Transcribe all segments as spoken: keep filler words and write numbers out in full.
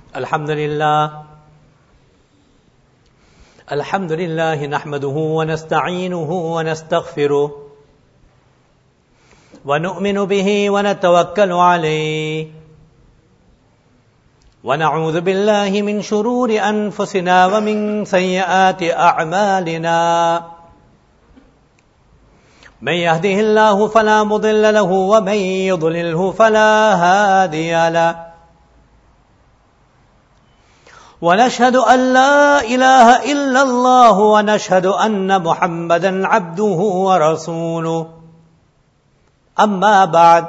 الحمد لله الحمد لله نحمده ونستعينه ونستغفره ونؤمن به ونتوكل عليه ونعوذ بالله من شرور أنفسنا ومن سيئات أعمالنا من يهده الله فلا مضل له ومن يضلله فلا هادي له ونشهد أن لا إله إلا الله ونشهد أن محمدا عبده ورسوله أما بعد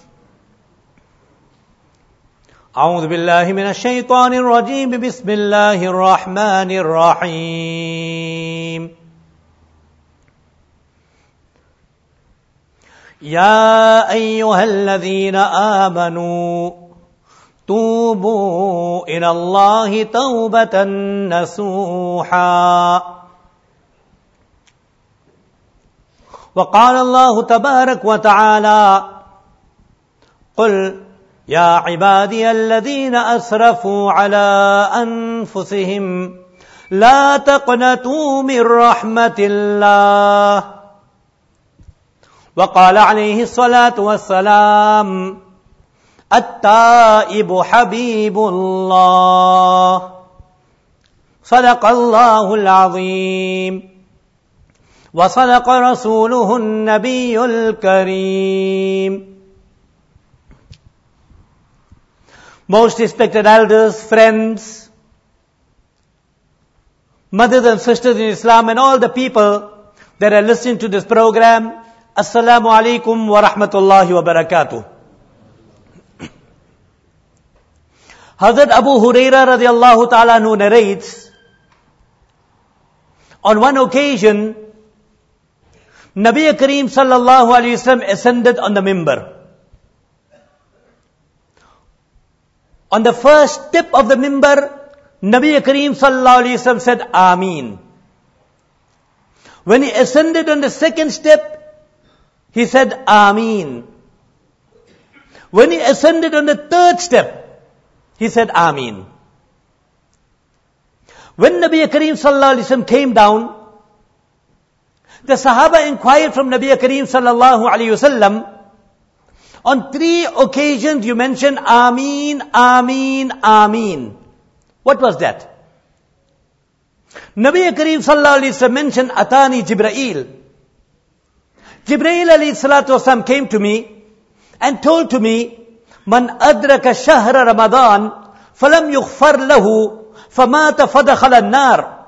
أعوذ بالله من الشيطان الرجيم بسم الله الرحمن الرحيم يا أيها الذين آمنوا توبوا إلى الله توبة نصوحا وقال الله تبارك وتعالى قل يا عبادي الذين أسرفوا على أنفسهم لا تقنطوا من رحمة الله وقال عليه الصلاة والسلام التائب حبيب الله صدق الله العظيم وصدق رسوله النبي الكريم. Most respected elders, friends, mothers and sisters in Islam, and all the people that are listening to this program, Assalamu alaikum wa rahmatullahi wa barakatuh. Hazrat Abu Huraira radiallahu ta'ala anhu narrates, on one occasion, Nabi Kareem sallallahu alayhi wasallam ascended on the mimbar. On the first step of the mimbar, Nabi Kareem sallallahu alayhi wasallam said, Ameen. When he ascended on the second step, he said, Ameen. When he ascended on the third step, he said, Ameen. When Nabi Kareem sallallahu alayhi wasallam came down, the Sahaba inquired from Nabi Kareem sallallahu alayhi wasallam, on three occasions you mentioned Ameen, Ameen, Ameen. What was that? Nabi Kareem sallallahu alayhi wasallam mentioned Atani Jibreel. Jibreel alayhi salatu wasallam came to me and told to me, Man adraka shahra Ramadan falam yughfar lahu famata fadakhala an-nar.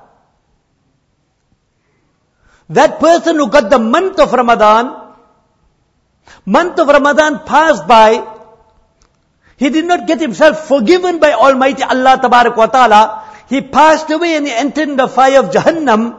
That person who got the month of Ramadan, month of Ramadan passed by, he did not get himself forgiven by Almighty Allah Tabarak wa Ta'ala. He passed away and he entered in the fire of Jahannam.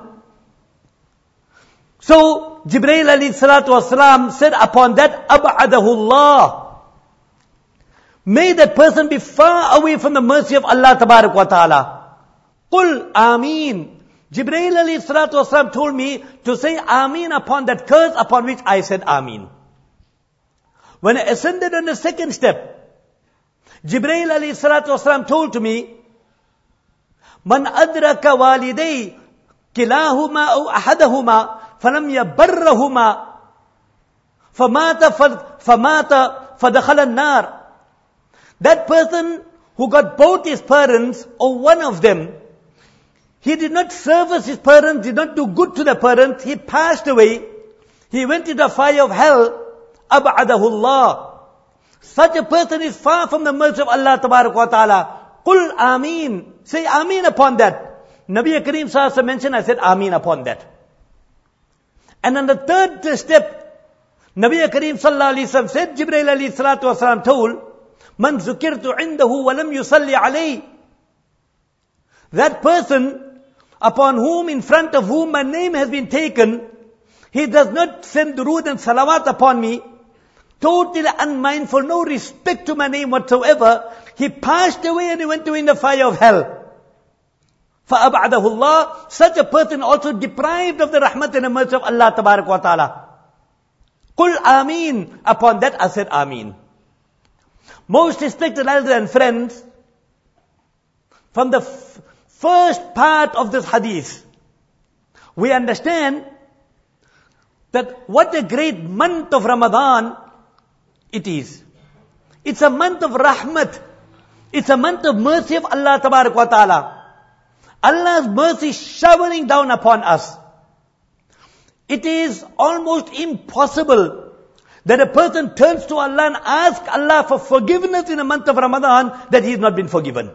So, Jibreel alayhi salatu wasalam said upon that, Ab'adahu Allah. May that person be far away from the mercy of Allah Tabarak wa Ta'ala. Qul Ameen. Jibreel alayhi salatu wasalam told me to say Ameen upon that curse upon which I said Ameen. When I ascended on the second step, Jibreel alayhi salatu wasalam told to me, Man adraka waliday kilahuma aw ahadahuma falam yabarrahuma famata famata fadakhala an-nar. That person who got both his parents or one of them, he did not service his parents, did not do good to the parents, he passed away, he went into the fire of hell, Ab'adahu Allah. Such a person is far from the mercy of Allah Tabarak wa Ta'ala. Qul Ameen. Say Ameen upon that. Nabi Kareem Sallallahu Alaihi Wasallam mentioned, I said Ameen upon that. And on the third step, Nabi Kareem Sallallahu Alaihi Wasallam said, Jibreel alayhi salatu wasalam told, Man zukirtu indahu walam yusalli alayhi. That person upon whom, in front of whom my name has been taken, he does not send durood and salawat upon me, totally unmindful, no respect to my name whatsoever, he passed away and he went to in the fire of hell. فَأَبْعَدَهُ اللَّهِ. Such a person also deprived of the rahmat and the mercy of Allah Tabarak wa Ta'ala. Qul Ameen. Upon that I said Ameen. Most respected elders and friends, from the f- first part of this hadith, we understand that what a great month of Ramadan it is. It's a month of rahmat. It's a month of mercy of Allah Tabarak wa Ta'ala. Allah's mercy showering down upon us. It is almost impossible that a person turns to Allah and asks Allah for forgiveness in the month of Ramadan that he has not been forgiven.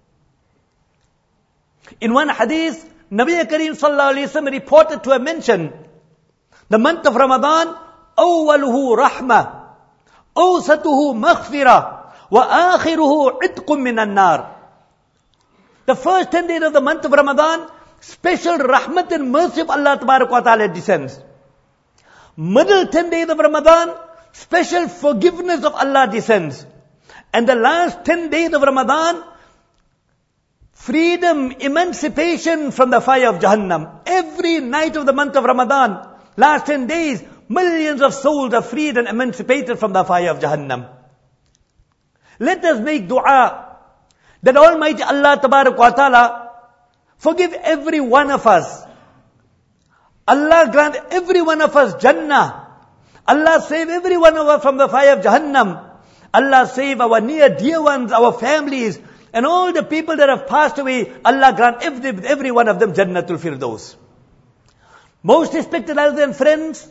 In one hadith, Nabi Kareem Sallallahu Alaihi Wasallam reported to have mentioned the month of Ramadan, أوله رحمة, أوسطه مغفرة, وآخره عتق من النار. The first ten days of the month of Ramadan, special rahmat and mercy of Allah Tabarak wa Ta'ala descends. Middle ten days of Ramadan, special forgiveness of Allah descends. And the last ten days of Ramadan, freedom, emancipation from the fire of Jahannam. Every night of the month of Ramadan, last ten days, millions of souls are freed and emancipated from the fire of Jahannam. Let us make dua that Almighty Allah Tabarak wa Ta'ala forgive every one of us. Allah grant every one of us Jannah. Allah save every one of us from the fire of Jahannam. Allah save our near dear ones, our families, and all the people that have passed away. Allah grant every, every one of them Jannatul Firdaus. Most respected elders and friends,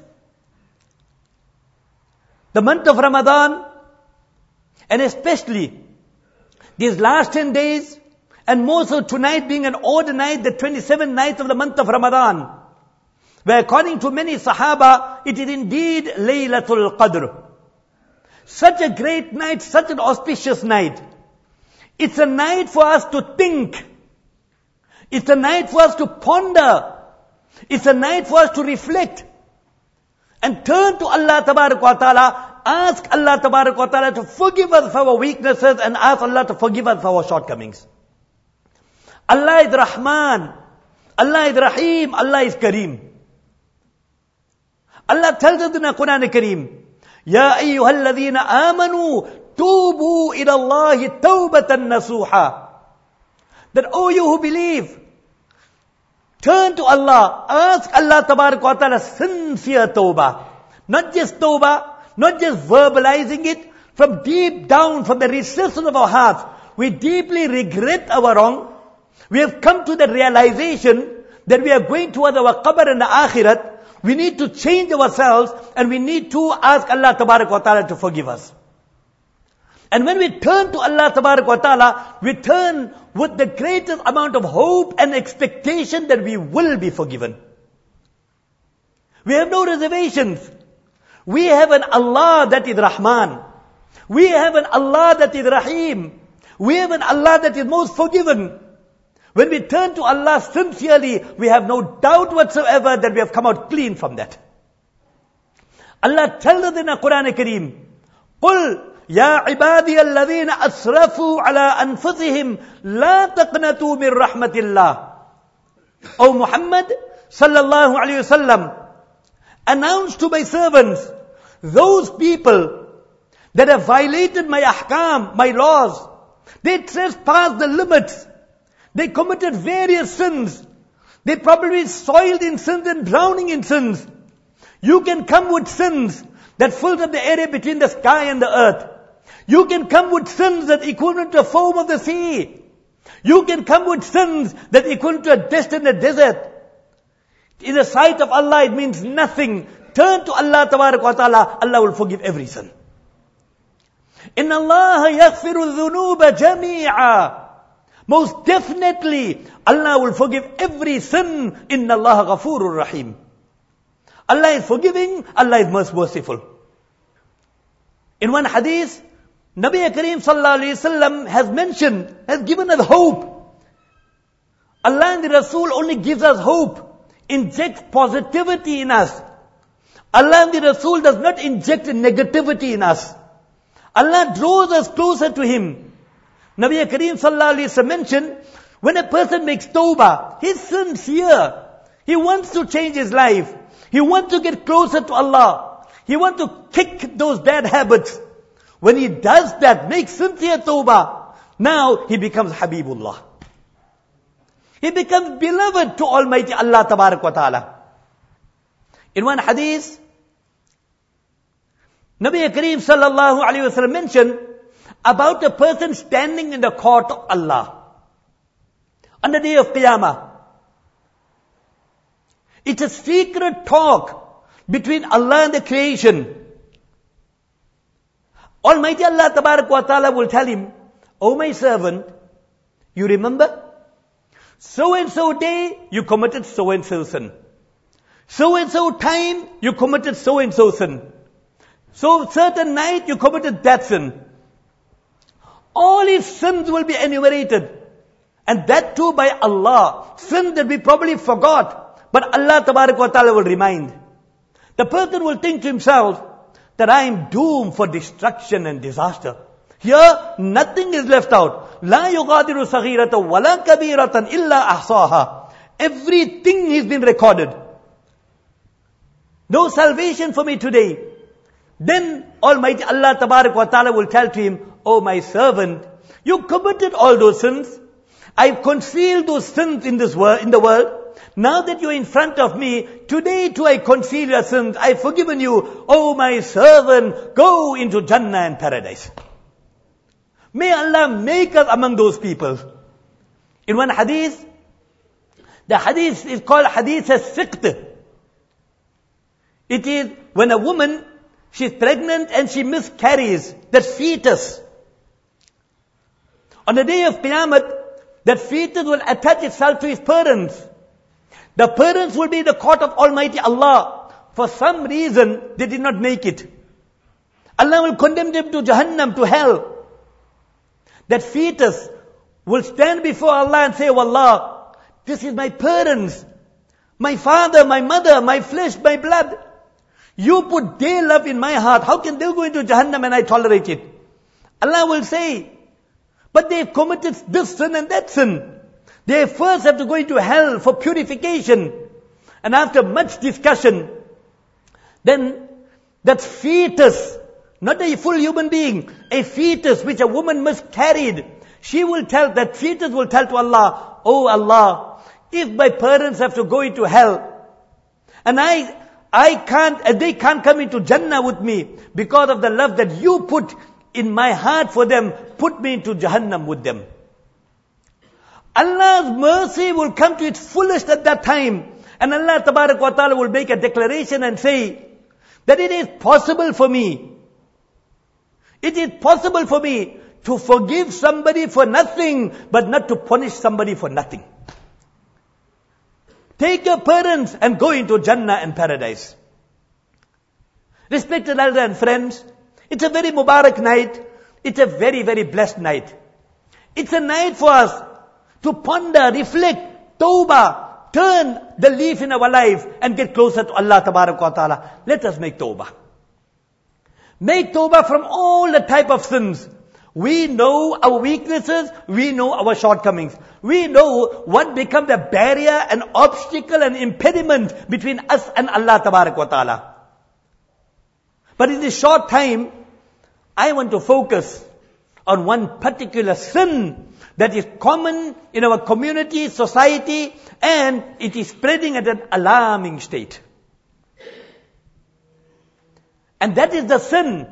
the month of Ramadan, and especially these last ten days, and more so tonight being an odd night, the twenty-seventh night of the month of Ramadan, where according to many Sahaba, it is indeed Laylatul Qadr. Such a great night, such an auspicious night. It's a night for us to think. It's a night for us to ponder. It's a night for us to reflect. And turn to Allah Tabarak wa Ta'ala. Ask Allah Tabarak wa Ta'ala to forgive us for our weaknesses and ask Allah to forgive us for our shortcomings. Allah is Rahman. Allah is Rahim. Allah is Kareem. Allah tells us in the Quran Kareem, Ya ayyuhalladhina amanu tubu ila Allahi tawbatan nasuha. That, oh you who believe, turn to Allah, ask Allah Tabarak wa Ta'ala sincere tawbah. Not just tawbah, not just verbalizing it, from deep down, from the recesses of our hearts, we deeply regret our wrong. We have come to the realization that we are going towards our qabr and the akhirat. We need to change ourselves and we need to ask Allah Tabarak wa Ta'ala to forgive us. And when we turn to Allah Tabarak wa Ta'ala, we turn with the greatest amount of hope and expectation that we will be forgiven. We have no reservations. We have an Allah that is Rahman. We have an Allah that is Rahim. We have an Allah that is most forgiven. When we turn to Allah sincerely, we have no doubt whatsoever that we have come out clean from that. Allah tells us in the Quran Kareem, قُلْ يَا عِبَادِيَ الَّذِينَ أَسْرَفُوا عَلَىٰ أَنفُسِهِمْ لَا تَقْنَطُوا مِنْ رَحْمَةِ اللَّهِ. O Muhammad sallallahu alayhi wasallam, announce to my servants, those people that have violated my ahkam, my laws, they trespassed the limits, they committed various sins, they probably soiled in sins and drowning in sins. You can come with sins that fills up the area between the sky and the earth. You can come with sins that equivalent to a foam of the sea. You can come with sins that equivalent to a dust in the desert. In the sight of Allah, it means nothing. Turn to Allah Tabarak wa Ta'ala, Allah will forgive every sin. Inna Allah yaghfiru dhunuba jami'a. Most definitely, Allah will forgive every sin. Inna Allah ghafurur rahim. Allah is forgiving, Allah is most merciful. In one hadith, Nabi Kareem Sallallahu Alaihi Wasallam has mentioned, has given us hope. Allah and the Rasul only gives us hope, injects positivity in us. Allah and the Rasul does not inject negativity in us. Allah draws us closer to Him. Nabi Kareem Sallallahu Alaihi Wasallam mentioned, when a person makes tawbah, he's sincere. He wants to change his life. He wants to get closer to Allah. He wants to kick those bad habits. When he does that, makes sincere tawbah, now he becomes Habibullah. He becomes beloved to Almighty Allah Tabarak wa Ta'ala. In one hadith, Nabi Kareem Sallallahu Alaihi Wasallam mentioned about a person standing in the court of Allah on the day of Qiyamah. It's a secret talk between Allah and the creation. Almighty Allah Tabarak wa Ta'ala will tell him, "O my servant, you remember? So and so day you committed so and so sin. So and so time you committed so and so sin. So certain night you committed that sin." All his sins will be enumerated. And that too by Allah. Sin that we probably forgot. But Allah Tabarak wa Ta'ala will remind. The person will think to himself that I am doomed for destruction and disaster. Here, nothing is left out. La yughadiru saghirata wala kabiratan illa ahsaha. Everything has been recorded. No salvation for me today. Then Almighty Allah Tabarak wa Ta'ala will tell to him, "Oh my servant, you committed all those sins. I've concealed those sins in this world, in the world. Now that you're in front of me, today too I conceal your sins. I've forgiven you. Oh my servant, go into Jannah and paradise." May Allah make us among those people. In one hadith, the hadith is called hadith as-siqt. It is when a woman, she's pregnant and she miscarries, that fetus. On the day of Qiyamah, that fetus will attach itself to his parents. The parents will be in the court of Almighty Allah. For some reason, they did not make it. Allah will condemn them to Jahannam, to hell. That fetus will stand before Allah and say, "Oh Allah, this is my parents, my father, my mother, my flesh, my blood. You put their love in my heart. How can they go into Jahannam and I tolerate it?" Allah will say, "But they have committed this sin and that sin. They first have to go into hell for purification." And after much discussion, then that fetus, not a full human being, a fetus which a woman miscarried, she will tell, that fetus will tell to Allah, "Oh Allah, if my parents have to go into hell, and I, I can't, they can't come into Jannah with me because of the love that you put in my heart for them, put me into Jahannam with them." Allah's mercy will come to its fullest at that time. And Allah Tabarak wa Ta'ala will make a declaration and say that it is possible for me. It is possible for me to forgive somebody for nothing, but not to punish somebody for nothing. Take your parents and go into Jannah and paradise. Respected elders and friends, it's a very Mubarak night. It's a very, very blessed night. It's a night for us to ponder, reflect, tawbah, turn the leaf in our life and get closer to Allah Tabarak wa Ta'ala. Let us make tawbah. Make tawbah from all the type of sins. We know our weaknesses. We know our shortcomings. We know what becomes a barrier, an obstacle, an impediment between us and Allah Tabarak wa Ta'ala. But in this short time, I want to focus on one particular sin that is common in our community, society, and it is spreading at an alarming state. And that is the sin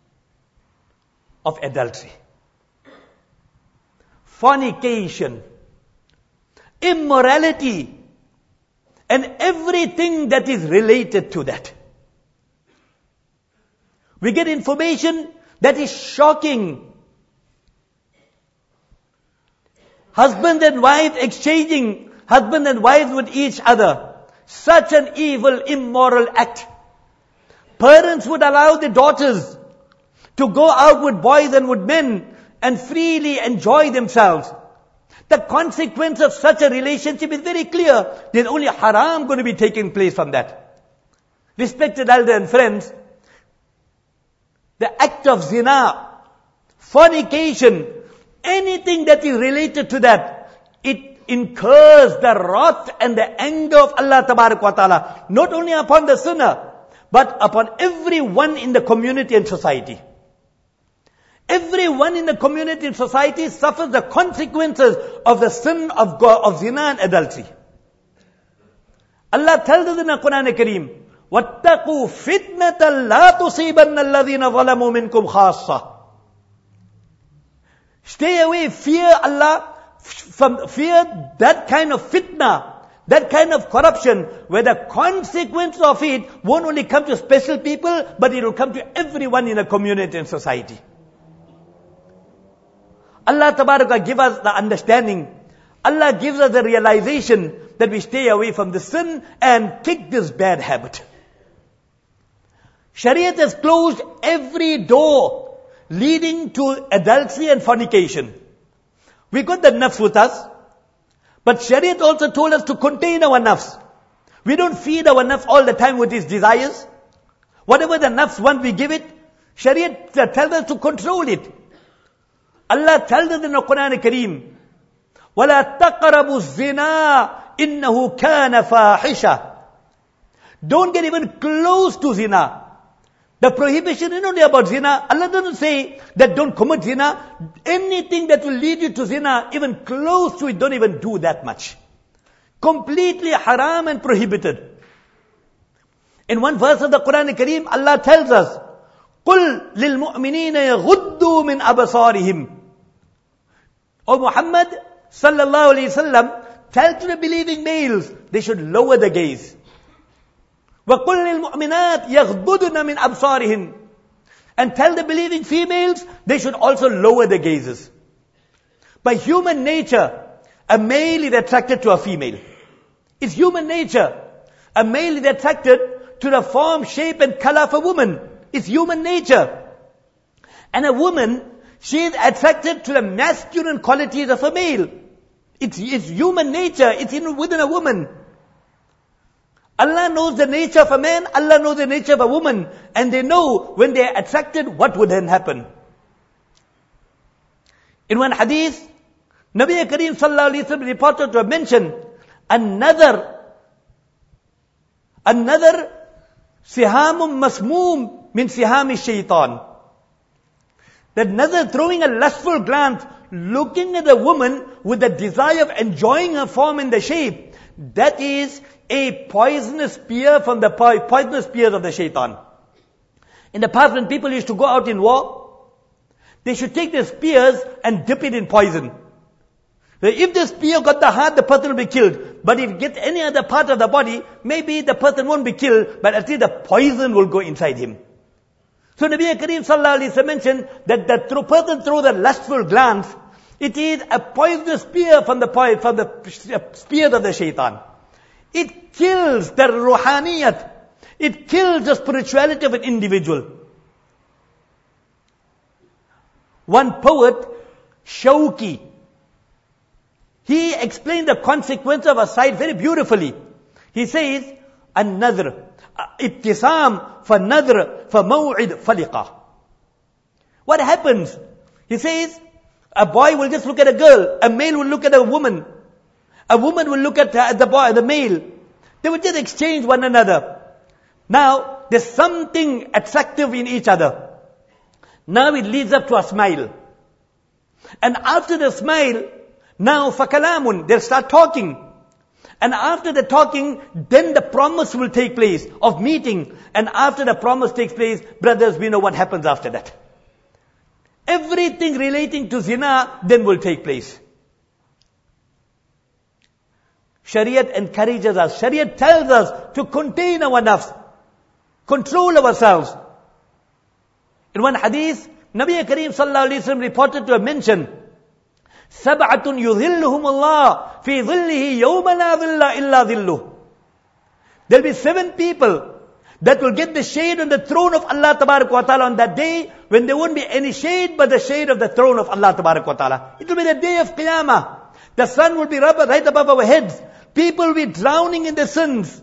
of adultery, fornication, immorality, and everything that is related to that. We get information that is shocking. Husband and wife exchanging, husband and wife with each other. Such an evil, immoral act. Parents would allow their daughters to go out with boys and with men and freely enjoy themselves. The consequence of such a relationship is very clear. There's only haram going to be taking place from that. Respected elders and friends, the act of zina, fornication, anything that is related to that, it incurs the wrath and the anger of Allah Tabarak wa Ta'ala, not only upon the sinner, but upon everyone in the community and society. Everyone in the community and society suffers the consequences of the sin of God, of zina and adultery. Allah tells us in the Quran Kareem, وَاتَّقُوا فِتْنَةً لَا تُصِيبَنَّ الَّذِينَ ظَلَمُوا مِنْكُمْ خَاصَّةً. Stay away, fear Allah, from fear that kind of fitna, that kind of corruption, where the consequence of it won't only come to special people, but it will come to everyone in a community and society. Allah Tabaraka give us the understanding. Allah gives us the realization that we stay away from the sin and kick this bad habit. Shariat has closed every door leading to adultery and fornication. We got the nafs with us, but Shariat also told us to contain our nafs. We don't feed our nafs all the time with its desires. Whatever the nafs want, we give it. Shariat tells us to control it. Allah tells us in the Quran Kareem, وَلَا تَقْرَبُوا الزِّنَا إِنَّهُ كَانَ فَاحِشًا. Don't get even close to zina. The prohibition is not only about zina. Allah doesn't say that don't commit zina. Anything that will lead you to zina, even close to it, don't even do that much. Completely haram and prohibited. In one verse of the Quran Kareem, Allah tells us, قُلْ لِلْمُؤْمِنِينَ يَغُدُّوا مِنْ أَبْصَارِهِمْ. O Muhammad sallallahu alayhi wasallam, tell to the believing males, they should lower the gaze. وَقُلْ لِلْمُؤْمِنَاتِ يَغْضُضْنَ مِنْ أَبْصَارِهِنْ. And tell the believing females, they should also lower the gazes. By human nature, a male is attracted to a female. It's human nature. A male is attracted to the form, shape and color of a woman. It's human nature. And a woman, she is attracted to the masculine qualities of a male. It's, it's human nature. It's in, within a woman. Allah knows the nature of a man, Allah knows the nature of a woman, and they know when they are attracted, what would then happen. In one hadith, Nabi Kareem sallallahu alayhi wa sallam reported to have mentioned, another, another sihamun masmoom min sihami shaitan. That another throwing a lustful glance, looking at a woman with the desire of enjoying her form and the shape, that is a poisonous spear from the poisonous spears of the shaitan. In the past, when people used to go out in war, they should take their spears and dip it in poison. If the spear got the heart, the person will be killed. But if it gets any other part of the body, maybe the person won't be killed, but at least the poison will go inside him. So Nabi Kareem sallallahu alayhi wa sallam mentioned that the person throws a lustful glance, it is a poisonous spear from the, from the spears of the shaitan. It kills the ruhaniyat. It kills the spirituality of an individual. One poet, Shawki, he explained the consequence of a sight very beautifully. He says, an-nadhr, ibtisam fa nadhr fa maw'id faliqa. What happens? He says, a boy will just look at a girl, a male will look at a woman, a woman will look at the boy, the male. They will just exchange one another. Now, there's something attractive in each other. Now it leads up to a smile. And after the smile, now fakalamun, they'll start talking. And after the talking, then the promise will take place of meeting. And after the promise takes place, brothers, we know what happens after that. Everything relating to zina then will take place. Shariat encourages us. Shariat tells us to contain our nafs. Control ourselves. In one hadith, Nabi Kareem sallallahu alayhi wa sallam reported to have mentioned, Sab'atun yudhilluhum Allah fi dhillihi yawma la dhilla illa dhilluh. There'll be seven people that will get the shade on the throne of Allah Tabarak wa Ta'ala on that day when there won't be any shade but the shade of the throne of Allah Tabarak wa Ta'ala. It will be the day of Qiyamah. The sun will be right above our heads. People will be drowning in their sins.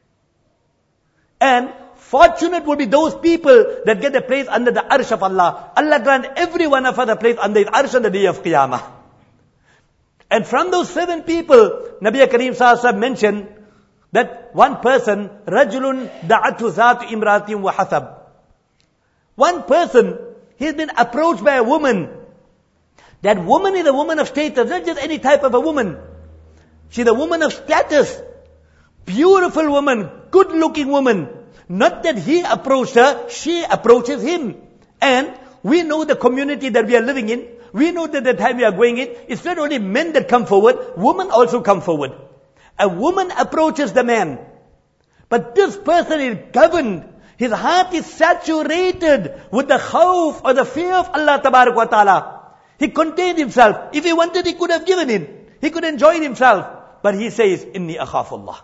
And fortunate will be those people that get a place under the arsh of Allah. Allah grant every one of us a place under His arsh on the day of Qiyamah. And from those seven people, Nabi Kareem sallallahu alaihi wasallam mentioned that one person, rajulun da'atu zatu imratin wa hasab. One person, He's been approached by a woman. That woman is a woman of status, not just any type of a woman. She's a woman of status. Beautiful woman, good looking woman. Not that he approached her, she approaches him. And we know the community that we are living in. We know that the time we are going in, it's not only men that come forward, women also come forward. A woman approaches the man. But this person is governed. His heart is saturated with the khawf or the fear of Allah Tabarak wa Ta'ala. He contained himself. If he wanted, he could have given in. He could enjoy himself. But he says, Inni akhafullah.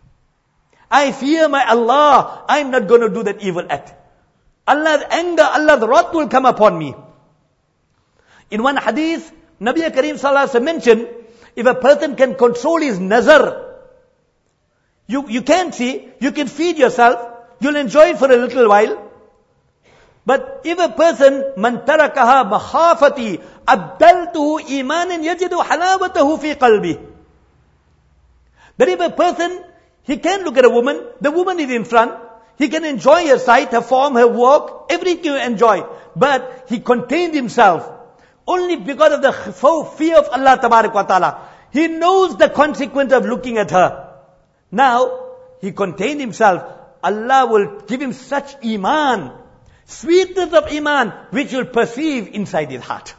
I fear my Allah. I'm not going to do that evil act. Allah's anger, Allah's wrath will come upon me. In one hadith, Nabi Kareem Sallallahu Alaihi Wasallam mentioned, if a person can control his nazar, you, you can see, you can feed yourself, you'll enjoy it for a little while. But if a person, man tarakaha makhafati, abdaltuhu imanan yajidu halawatahu fi qalbi. That if a person, he can look at a woman, the woman is in front, he can enjoy her sight, her form, her walk, everything you enjoy. But he contained himself. Only because of the fear of Allah Tabarak wa Ta'ala. He knows the consequence of looking at her. Now, he contained himself. Allah will give him such iman, sweetness of iman, which you'll perceive inside his heart.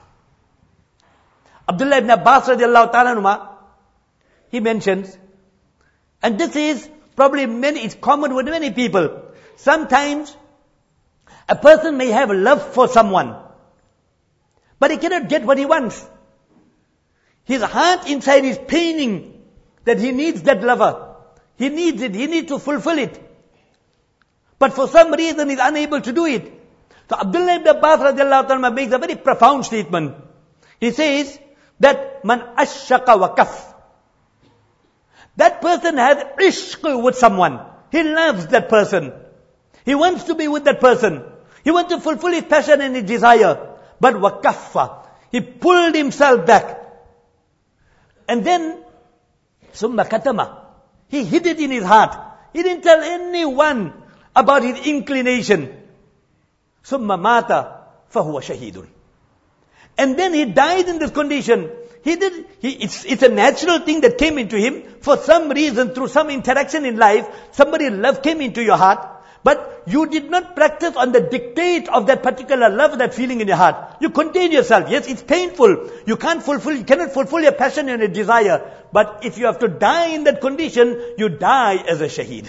Abdullah ibn Abbas radiallahu ta'ala, he mentions, and this is probably many, it's common with many people. Sometimes, a person may have love for someone, but he cannot get what he wants. His heart inside is paining that he needs that lover. He needs it. He needs to fulfill it. But for some reason he's unable to do it. So Abdullah ibn Abbas radiallahu ta'ala makes a very profound statement. He says that man ashqa wa kaf. That person has ishq with someone. He loves that person. He wants to be with that person. He wants to fulfill his passion and his desire. But wakaffa, he pulled himself back. And then, summa katama, he hid it in his heart. He didn't tell anyone about his inclination. Summa mata, fahuwa shahidun. And then he died in this condition. He did, he, it's, it's a natural thing that came into him. For some reason, through some interaction in life, somebody's love came into your heart. But you did not practice on the dictate of that particular love, that feeling in your heart. You contain yourself. Yes, it's painful. You can't fulfill, you cannot fulfill your passion and your desire. But if you have to die in that condition, you die as a shaheed.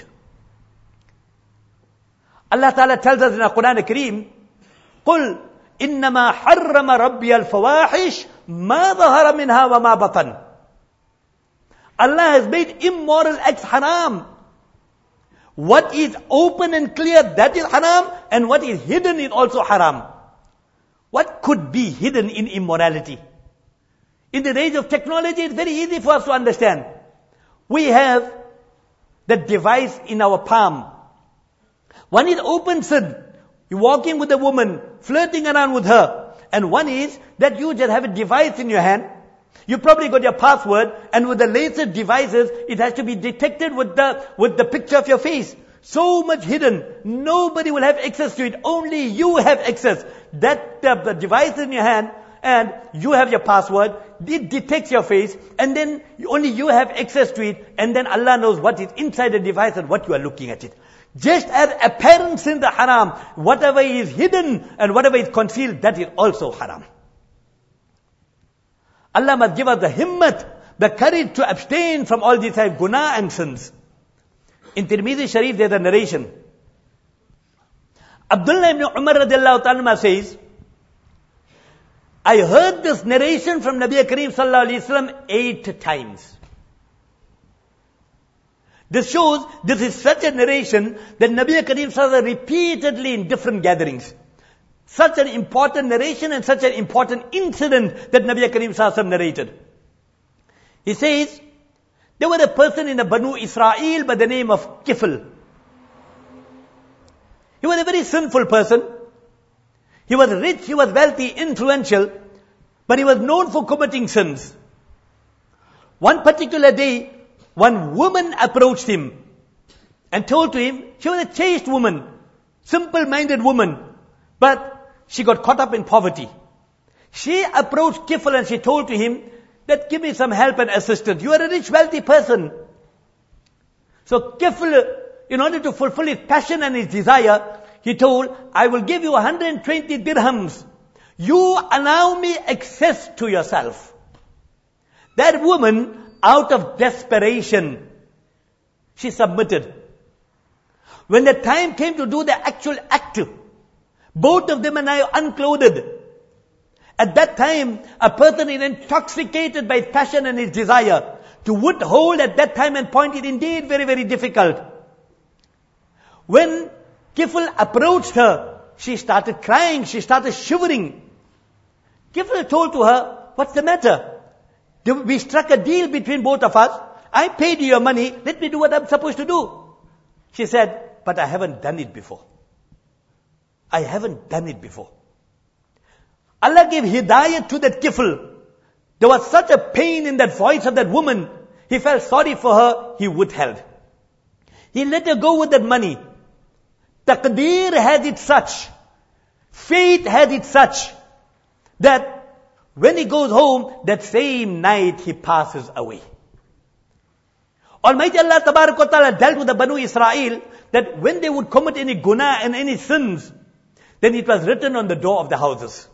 Allah Ta'ala tells us in the Quran Kareem, قُلْ إِنَّمَا حَرَّمَ رَبِّيَ الْفَوَاحِشِ مَا ظَهَرَ مِنْهَا وَمَا بَطَنَ. Allah has made immoral acts haram. What is open and clear, that is haram, and what is hidden is also haram. What could be hidden in immorality? In the age of technology, it's very easy for us to understand. We have that device in our palm. One is open sin. You're walking with a woman, flirting around with her. And one is that you just have a device in your hand. You probably got your password, and with the latest devices, it has to be detected with the, with the picture of your face. So much hidden. Nobody will have access to it. Only you have access. That uh, the device in your hand, and you have your password. It detects your face, and then only you have access to it, and then Allah knows what is inside the device and what you are looking at it. Just as apparent sins are haram, whatever is hidden and whatever is concealed, that is also haram. Allah must give us the himmat, the courage to abstain from all these type of guna and sins. In Tirmidhi Sharif, there's a narration. Abdullah ibn Umar radiallahu ta'ala says, I heard this narration from Nabi Kareem sallallahu alayhi wa sallam eight times. This shows, this is such a narration that Nabi Kareem sallallahu alayhi wa sallam repeatedly in different gatherings. Such an important narration and such an important incident that Nabi Kareem sallallahu alayhi wa sallam narrated. He says, there was a person in the Banu Israel by the name of Kifl. He was a very sinful person. He was rich, he was wealthy, influential, but he was known for committing sins. One particular day, one woman approached him and told to him, she was a chaste woman, simple-minded woman, but she got caught up in poverty. She approached Kifl and she told to him that give me some help and assistance. You are a rich, wealthy person. So Kifl, in order to fulfill his passion and his desire, he told, I will give you one hundred twenty dirhams. You allow me access to yourself. That woman, out of desperation, she submitted. When the time came to do the actual act, both of them and I unclothed. At that time, a person is intoxicated by passion and his desire. To withhold at that time and point is indeed very, very difficult. When Kifl approached her, she started crying, she started shivering. Kifl told to her, what's the matter? We struck a deal between both of us. I paid you your money, let me do what I'm supposed to do. She said, but I haven't done it before. I haven't done it before. Allah gave hidayat to that Kifl. There was such a pain in that voice of that woman. He felt sorry for her, he withheld. He let her go with that money. Taqdeer had it such, fate had it such, that when he goes home, that same night he passes away. Almighty Allah Tabarak wa Ta'ala dealt with the Banu Israel that when they would commit any guna and any sins, then it was written on the door of the houses.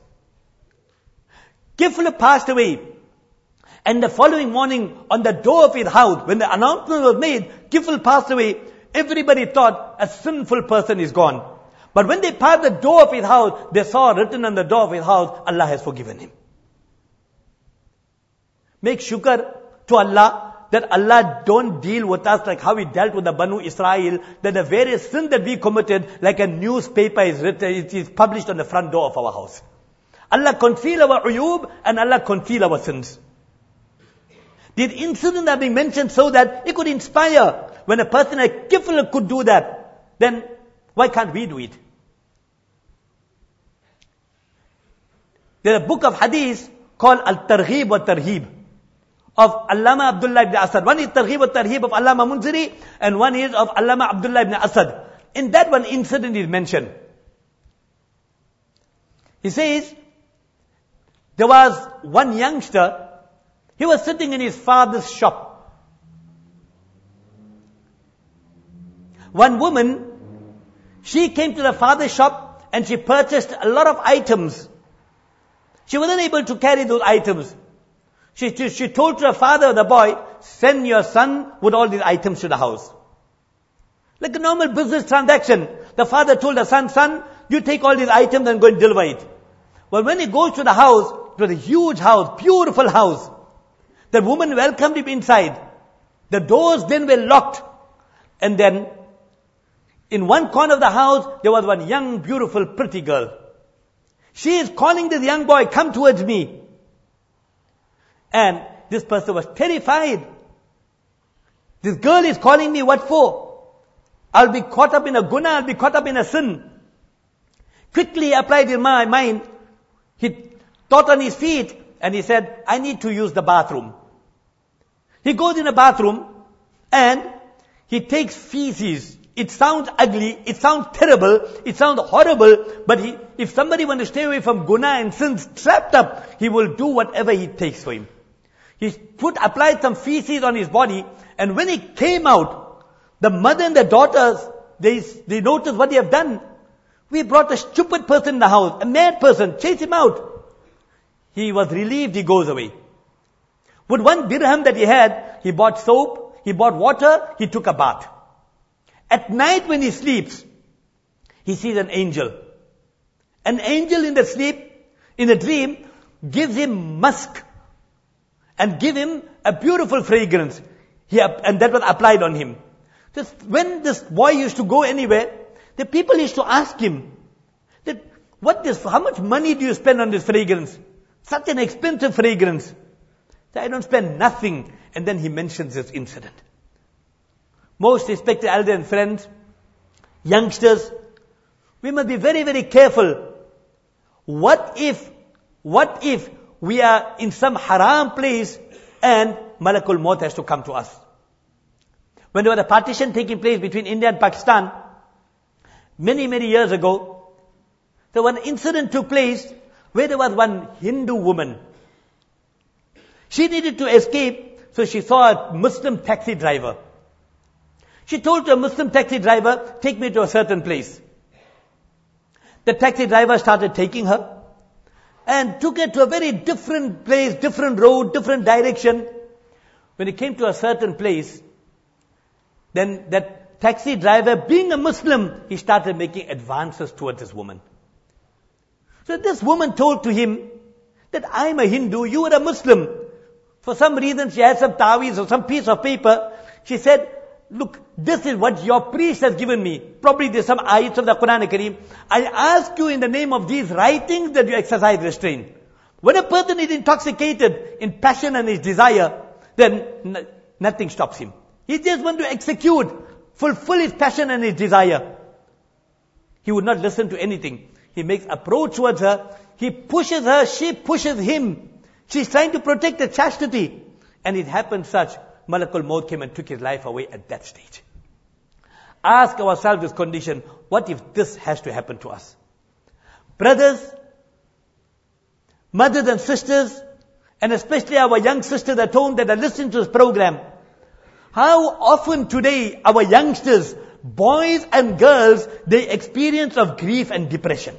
Kifl passed away. And the following morning, on the door of his house, when the announcement was made, Kifl passed away, everybody thought a sinful person is gone. But when they passed the door of his house, they saw written on the door of his house, Allah has forgiven him. Make shukr to Allah that Allah don't deal with us like how He dealt with the Banu Israel, that the various sins that we committed, like a newspaper is written, it is published on the front door of our house. Allah conceal our uyub and Allah conceal our sins. These incidents are being mentioned so that it could inspire. When a person like Kifl could do that, then why can't we do it? There's a book of hadith called Al-Targhib wa Tarhib of Allama Abdullah ibn Asad. One is Targhib wa Tarhib of Allama Munziri and one is of Allama Abdullah ibn Asad. In that one incident is mentioned. He says, there was one youngster, he was sitting in his father's shop. One woman, she came to the father's shop and she purchased a lot of items. She wasn't able to carry those items. She, she, she told to her father, the boy, send your son with all these items to the house. Like a normal business transaction. The father told the son, son, you take all these items and go and deliver it. Well, when he goes to the house, it was a huge house, beautiful house. The woman welcomed him inside. The doors then were locked. And then, in one corner of the house, there was one young, beautiful, pretty girl. She is calling this young boy, come towards me. And this person was terrified. This girl is calling me, what for? I'll be caught up in a guna, I'll be caught up in a sin. Quickly he applied in my mind. He thought on his feet and he said, I need to use the bathroom. He goes in the bathroom and he takes feces. It sounds ugly, it sounds terrible, it sounds horrible, but he, if somebody wants to stay away from guna and sins trapped up, he will do whatever it takes for him. He put, applied some feces on his body, and when he came out, the mother and the daughters, they, they noticed what they have done. We brought a stupid person in the house, a mad person, chase him out. He was relieved, he goes away. With one dirham that he had, he bought soap, he bought water, he took a bath. At night when he sleeps, he sees an angel. An angel in the sleep, in the dream, gives him musk and give him a beautiful fragrance. He, and that was applied on him. Just when this boy used to go anywhere, the people used to ask him, that, what this, how much money do you spend on this fragrance? Such an expensive fragrance. I don't spend nothing. And then he mentions this incident. Most respected elders and friends, youngsters, we must be very, very careful. What if, what if we are in some haram place and Malakul Maut has to come to us? When there was a partition taking place between India and Pakistan, many, many years ago, So one incident took place where there was one Hindu woman. She needed to escape, so she saw a Muslim taxi driver. She told the Muslim taxi driver, take me to a certain place. The taxi driver started taking her and took her to a very different place, different road, different direction. When he came to a certain place, then that taxi driver, being a Muslim, he started making advances towards this woman. So this woman told to him that I'm a Hindu, you are a Muslim. For some reason she had some taweez or some piece of paper. She said, look, this is what your priest has given me. Probably there's some ayats of the Quran Kareem. I ask you in the name of these writings that you exercise restraint. When a person is intoxicated in passion and his desire, then n- nothing stops him. He just wants to execute, fulfill his passion and his desire. He would not listen to anything. He makes approach towards her. He pushes her. She pushes him. She's trying to protect her chastity. And it happened such. Malakul Maut came and took his life away at that stage. Ask ourselves this condition. What if this has to happen to us? Brothers, mothers and sisters, and especially our young sisters at home that are listening to this program, how often today our youngsters, boys and girls, they experience of grief and depression.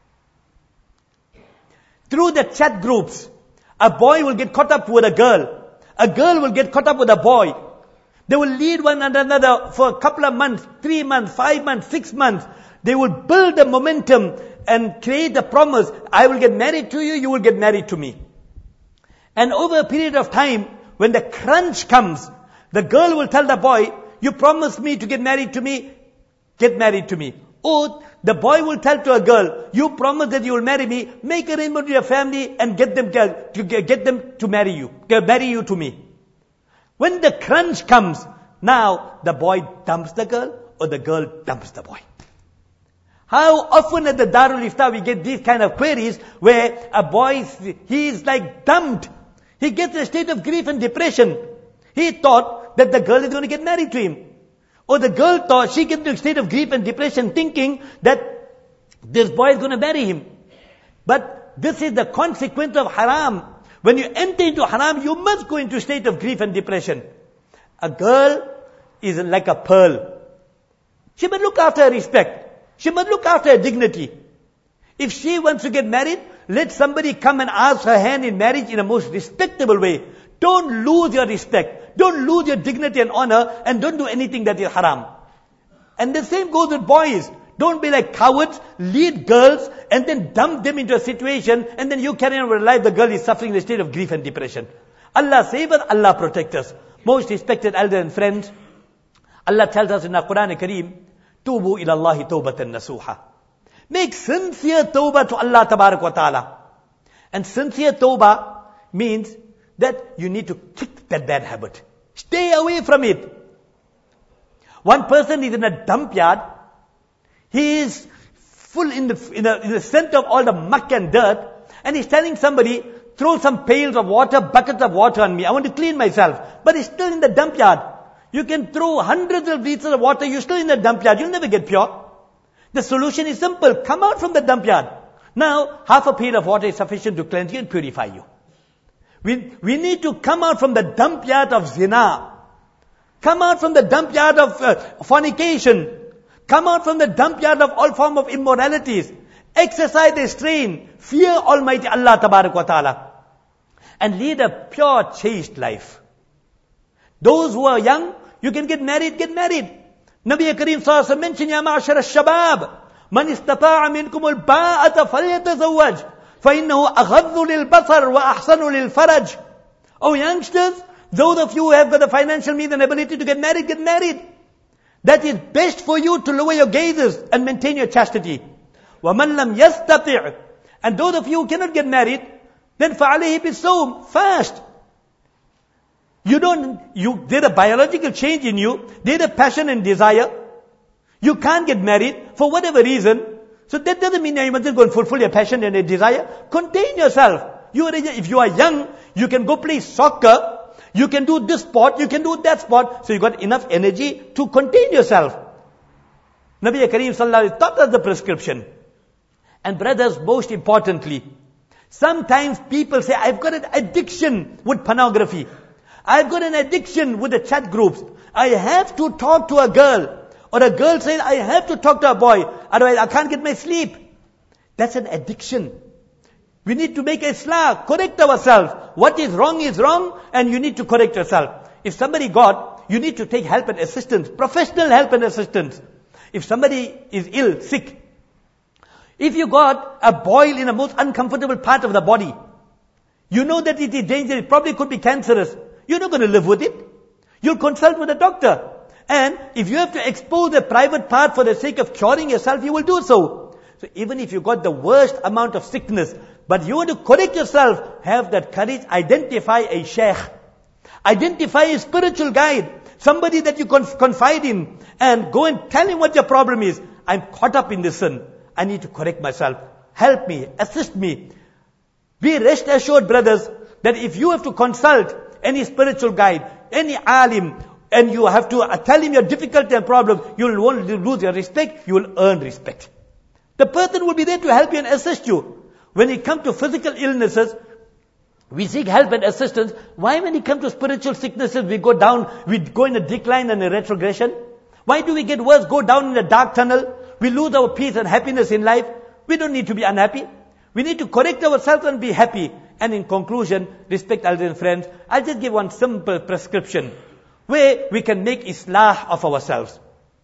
Through the chat groups, a boy will get caught up with a girl. A girl will get caught up with a boy. They will lead one another for a couple of months, three months, five months, six months. They will build the momentum and create the promise, I will get married to you, you will get married to me. And over a period of time, when the crunch comes, the girl will tell the boy, you promised me to get married to me, get married to me. Or the boy will tell to a girl, you promised that you will marry me, make arrangement with your family and get them to get them to marry you, marry you to me. When the crunch comes, now the boy dumps the girl or the girl dumps the boy. How often at the Darul Ifta we get these kind of queries where a boy, he is like dumped. He gets a state of grief and depression. He thought that the girl is going to get married to him. Or the girl thought she gets into a state of grief and depression thinking that this boy is going to marry him. But this is the consequence of haram. When you enter into haram, you must go into a state of grief and depression. A girl is like a pearl. She must look after her respect. She must look after her dignity. If she wants to get married, let somebody come and ask her hand in marriage in a most respectable way. Don't lose your respect. Don't lose your dignity and honor, and don't do anything that is haram. And the same goes with boys. Don't be like cowards, lead girls, and then dump them into a situation, and then you carry on with life, the girl is suffering in a state of grief and depression. Allah save us, Allah protect us. Most respected elder and friends, Allah tells us in the Quran Kareem, Tubu ila Allahi tawbatan nasuha. Make sincere tawbah to Allah tabarak wa ta'ala. And sincere tawbah means that you need to kick that bad habit. Stay away from it. One person is in a dump yard. He is full in the, in the, in the center of all the muck and dirt. And he's telling somebody, throw some pails of water, buckets of water on me. I want to clean myself. But he's still in the dump yard. You can throw hundreds of liters of water. You're still in the dump yard. You'll never get pure. The solution is simple. Come out from the dump yard. Now, half a pail of water is sufficient to cleanse you and purify you. We, we need to come out from the dump yard of zina. Come out from the dump yard of uh, fornication. Come out from the dump yard of all form of immoralities. Exercise restraint. Fear Almighty Allah Tabarak wa Ta'ala. And lead a pure, chaste life. Those who are young, you can get married, get married. Nabi Kareem Sallallahu Alaihi Wasallam mentioned, Ya ma'ashar al-shabab, man istata'a minkum al-ba'ata falyatazawwaj, فَإِنَّهُ أَغَضُّ لِلْبَصَرِ وَأَحْسَنُ لِلْفَرَجِ. Oh youngsters, those of you who have got the financial means and ability to get married, get married. That is best for you to lower your gazes and maintain your chastity. وَمَنْ لَمْ يَسْتَطِعْ. And those of you who cannot get married, then فَعَلَيْهِ بِالصَّوْمِ. Fast. You don't, you, there's a biological change in you. There's a passion and desire. You can't get married for whatever reason. So that doesn't mean that you must go and fulfill your passion and your desire. Contain yourself. You are, if you are young, you can go play soccer. You can do this sport. You can do that sport. So you got enough energy to contain yourself. Nabi Kareem Sallallahu Alaihi Wasallam taught us the prescription. And brothers, most importantly, sometimes people say, I've got an addiction with pornography. I've got an addiction with the chat groups. I have to talk to a girl. Or a girl says, I have to talk to a boy. Otherwise, I can't get my sleep. That's an addiction. We need to make islah, correct ourselves. What is wrong is wrong, and you need to correct yourself. If somebody got, you need to take help and assistance, professional help and assistance. If somebody is ill, sick, if you got a boil in the most uncomfortable part of the body, you know that it is dangerous, it probably could be cancerous. You're not going to live with it. You'll consult with a doctor. And if you have to expose a private part for the sake of curing yourself, you will do so. So even if you got the worst amount of sickness, but you want to correct yourself, have that courage, identify a sheikh. Identify a spiritual guide. Somebody that you can confide in. And go and tell him what your problem is. I'm caught up in this sin. I need to correct myself. Help me. Assist me. Be rest assured, brothers, that if you have to consult any spiritual guide, any alim, and you have to tell him your difficulty and problem, you won't lose your respect, you will earn respect. The person will be there to help you and assist you. When it comes to physical illnesses, we seek help and assistance. Why when it comes to spiritual sicknesses, we go down, we go in a decline and a retrogression? Why do we get worse, go down in a dark tunnel? We lose our peace and happiness in life. We don't need to be unhappy. We need to correct ourselves and be happy. And in conclusion, respect elders and friends, I'll just give one simple prescription where we can make islah of ourselves.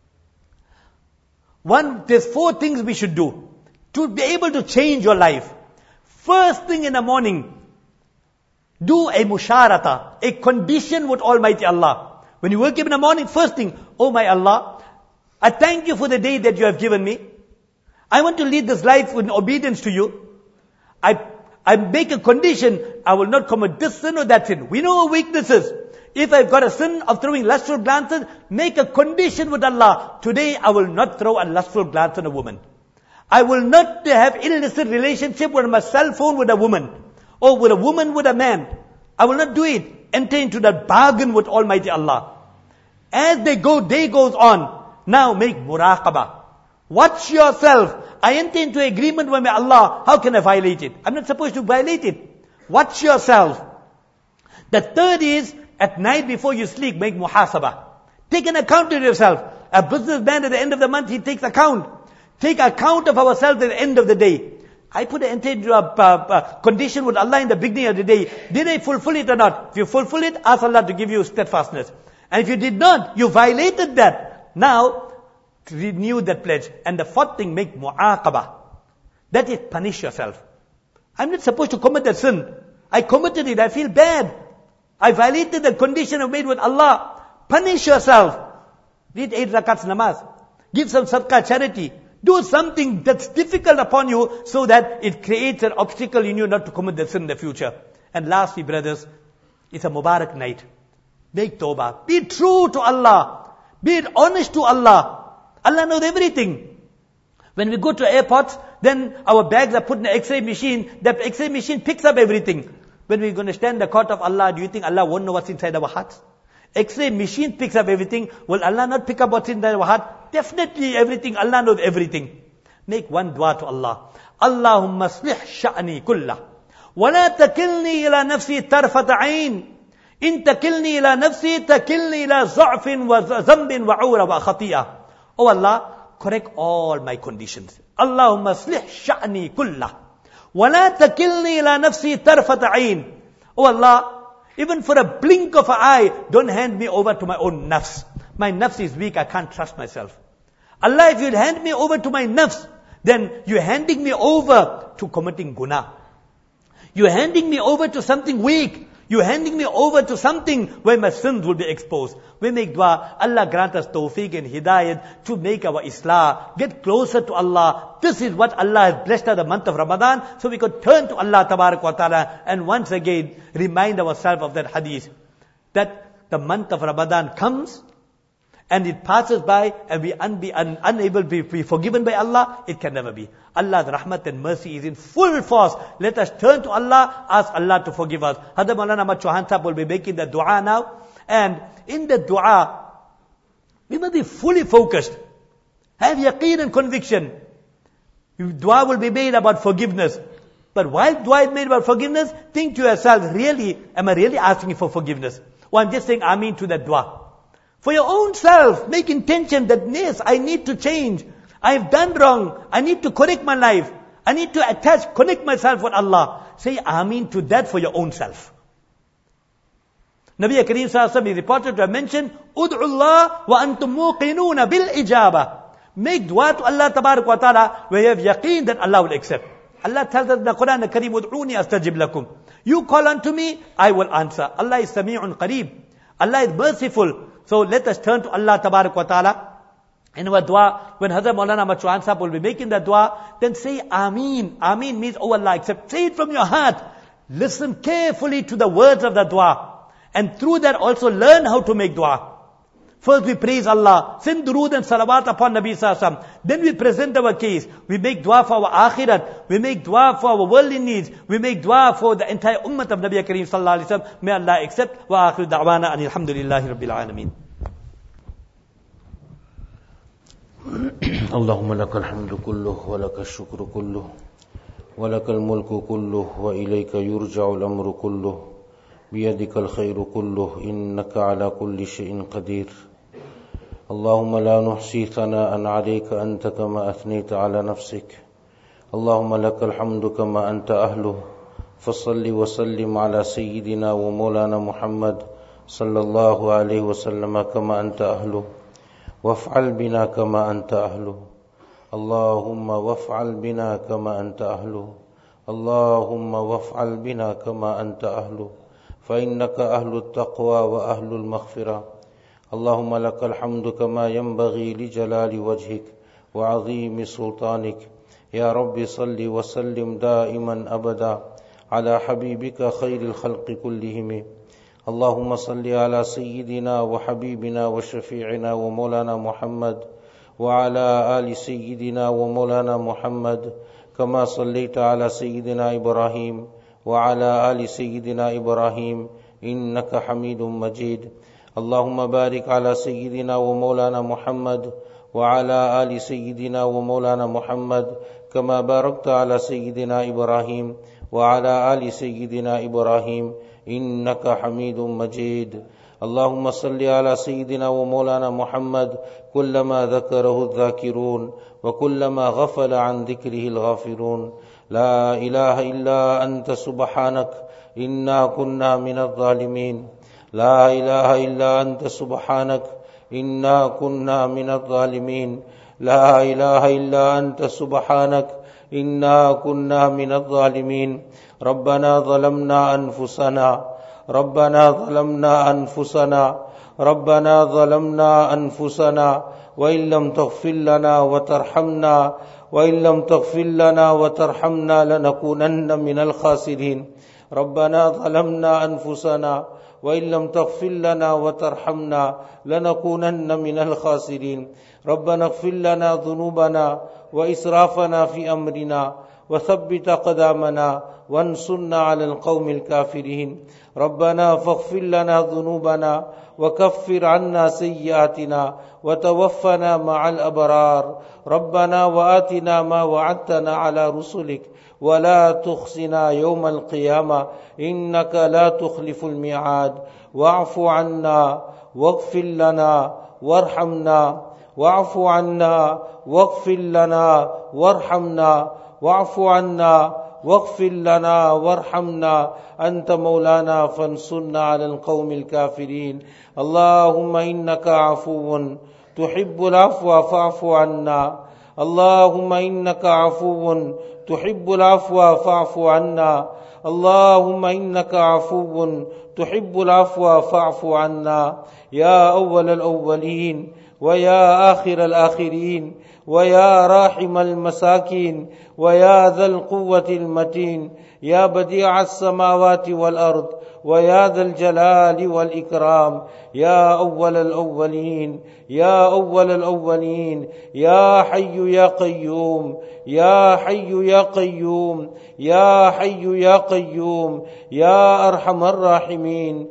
One, there's four things we should do to be able to change your life. First thing in the morning, do a musharata, a condition with Almighty Allah. When you wake up in the morning, first thing, oh my Allah, I thank you for the day that you have given me. I want to lead this life in obedience to you. I, I make a condition, I will not commit this sin or that sin. We know our weaknesses. If I've got a sin of throwing lustful glances, make a condition with Allah. Today I will not throw a lustful glance on a woman. I will not have illicit relationship with my cell phone with a woman. Or with a woman with a man. I will not do it. Enter into that bargain with Almighty Allah. As they go, day goes on. Now make muraqabah. Watch yourself. I enter into agreement with my Allah. How can I violate it? I'm not supposed to violate it. Watch yourself. The third is, at night before you sleep, make muhasabah. Take an account of yourself. A businessman at the end of the month, he takes account. Take account of ourselves at the end of the day. I put an into a, a, a condition with Allah in the beginning of the day. Did I fulfill it or not? If you fulfill it, ask Allah to give you steadfastness. And if you did not, you violated that. Now, renew that pledge. And the fourth thing, make mu'aqabah. That is, punish yourself. I'm not supposed to commit that sin. I committed it, I feel bad. I violated the condition I've made with Allah. Punish yourself. Read eight rakats namaz. Give some sadaqah, charity. Do something that's difficult upon you so that it creates an obstacle in you not to commit the sin in the future. And lastly, brothers, it's a Mubarak night. Make tawbah. Be true to Allah. Be honest to Allah. Allah knows everything. When we go to airports, then our bags are put in the X-ray machine. That X-ray machine picks up everything. When we're going to stand in the court of Allah, do you think Allah won't know what's inside our hearts? X-ray machine picks up everything. Will Allah not pick up what's inside our heart? Definitely everything. Allah knows everything. Make one dua to Allah. Allahumma aslih sha'ni kullah. Wa la takilni ila nafsi tarfata ayn. In takilni ila nafsi, takilni ila za'fin wa zambin wa ura wa khati'ah. Oh Allah, correct all my conditions. Allahumma aslih sha'ni kullah. Wa la takilni ila nafsi tarfata ayn. Oh Allah, even for a blink of an eye, don't hand me over to my own nafs. My nafs is weak, I can't trust myself. Allah, if you'd hand me over to my nafs, then you're handing me over to committing guna. You're handing me over to something weak. You're handing me over to something where my sins will be exposed. We make dua, Allah grant us tawfiq and hidayat to make our islah, get closer to Allah. This is what Allah has blessed us the month of Ramadan, so we could turn to Allah tabarak wa ta'ala and once again remind ourselves of that hadith. That the month of Ramadan comes and it passes by and we un- be un- unable to be, be forgiven by Allah, it can never be. Allah's rahmat and mercy is in full force. Let us turn to Allah, ask Allah to forgive us. Hadar Maulana Ahmad Chauhan Sahab will be making the dua now. And in the dua, we must be fully focused. Have yaqeen and conviction. Dua will be made about forgiveness. But while dua is made about forgiveness, think to yourself, really, am I really asking for forgiveness? Or I'm just saying Ameen to that dua. For your own self, make intention that yes, I need to change. I have done wrong. I need to correct my life. I need to attach, connect myself with Allah. Say Ameen to that for your own self. Nabi Kareem Sallallahu Alaihi Wasallam is reported to have mentioned, Ud'u Allah wa antum muqinuna bil ijaba. Make dua to Allah Tabarak wa Ta'ala where you have yaqeen that Allah will accept. Allah tells us in the Quran, Kareem, Ud'uni astajib lakum. You call unto me, I will answer. Allah is Sami'un Qareeb. Allah is merciful. So let us turn to Allah Tabarak wa Ta'ala. In our dua, when Hazrat Maulana Ahmad Shuan Sahib will be making that dua, then say Ameen. Ameen means, oh Allah, accept. Say it from your heart. Listen carefully to the words of the dua. And through that also learn how to make dua. First we praise Allah, send durood and salawat upon Nabi Sallallahu Alaihi Wasallam. Then we present our case. We make dua for our akhirat. We make dua for our worldly needs. We make dua for the entire ummah of Nabi Kareem Sallallahu Alaihi Wasallam. May Allah accept. Wa akhiru da'wana anil hamdulillahi rabbil alameen. اللهم لك الحمد كله ولك الشكر كله ولك الملك كله وإليك يرجع الأمر كله بيدك الخير كله إنك على كل شيء قدير اللهم لا نحصي ثناء عليك أنت كما أثنيت على نفسك اللهم لك الحمد كما أنت أهله فصل وسلم على سيدنا ومولانا محمد صلى الله عليه وسلم كما أنت أهله وافعل بنا كما أنت أهله اللهم وافعل بنا كما أنت أهله اللهم وافعل بنا كما أنت أهله فإنك أهل التقوى وأهل المغفرة اللهم لك الحمد كما ينبغي لجلال وجهك وعظيم سلطانك يا رب صل وسلم دائما أبدا على حبيبك خير الخلق كلهم اللهم صل على سيدنا وحبيبنا وشفيعنا ومولانا محمد وعلى آل سيدنا ومولانا محمد كما صليت على سيدنا إبراهيم وعلى آل سيدنا إبراهيم إنك حميد مجيد اللهم بارك على سيدنا ومولانا محمد وعلى آل سيدنا ومولانا محمد كما باركت على سيدنا إبراهيم وعلى آل سيدنا إبراهيم إنك حميد مجيد اللهم صل على سيدنا ومولانا محمد كلما ذكره الذاكرون وكلما غفل عن ذكره الغافلون لا إله إلا أنت سبحانك إنا كنا من الظالمين لا إله إلا أنت سبحانك إنا كنا من الظالمين لا إله إلا أنت سبحانك إنا كنا من الظالمين ربنا ظلمنا أنفسنا ربنا ظلمنا أنفسنا ربنا ظلمنا أنفسنا وإن لم تغفر لنا وترحمنا وإن لم تغفر لنا وترحمنا لنكونن من الخاسرين ربنا ظلمنا أنفسنا وإن لم تغفر لنا وترحمنا لنكونن من الخاسرين ربنا اغفر لنا ذنوبنا وإسرافنا في أمرنا وثبت قدامنا وانصرنا على القوم الكافرين ربنا فاغفر لنا ذنوبنا وكفر عنا سيئاتنا وتوفنا مع الأبرار ربنا وآتنا ما وعدتنا على رسلك ولا تخزنا يوم القيامة إنك لا تخلف الميعاد واعف عنا واغفر لنا وارحمنا واعف عنا واغفر لنا وارحمنا واعف عنا واغفر لنا وارحمنا أنت مولانا فانصرنا على القوم الكافرين اللهم إنك عفو تحب العفو فاعف عنا اللهم إنك عفو تحب العفو فاعف عنا اللهم إنك عفو تحب العفو فاعف عنا يا أول الأولين ويا آخر الآخرين ويا راحم المساكين ويا ذا القوة المتين يا بديع السماوات والأرض ويا ذا الجلال والإكرام يا أول الأولين يا أول الأولين يا حي يا قيوم يا حي يا قيوم Ya Hayyu Ya Qayyum, Ya Arhamar Rahimin,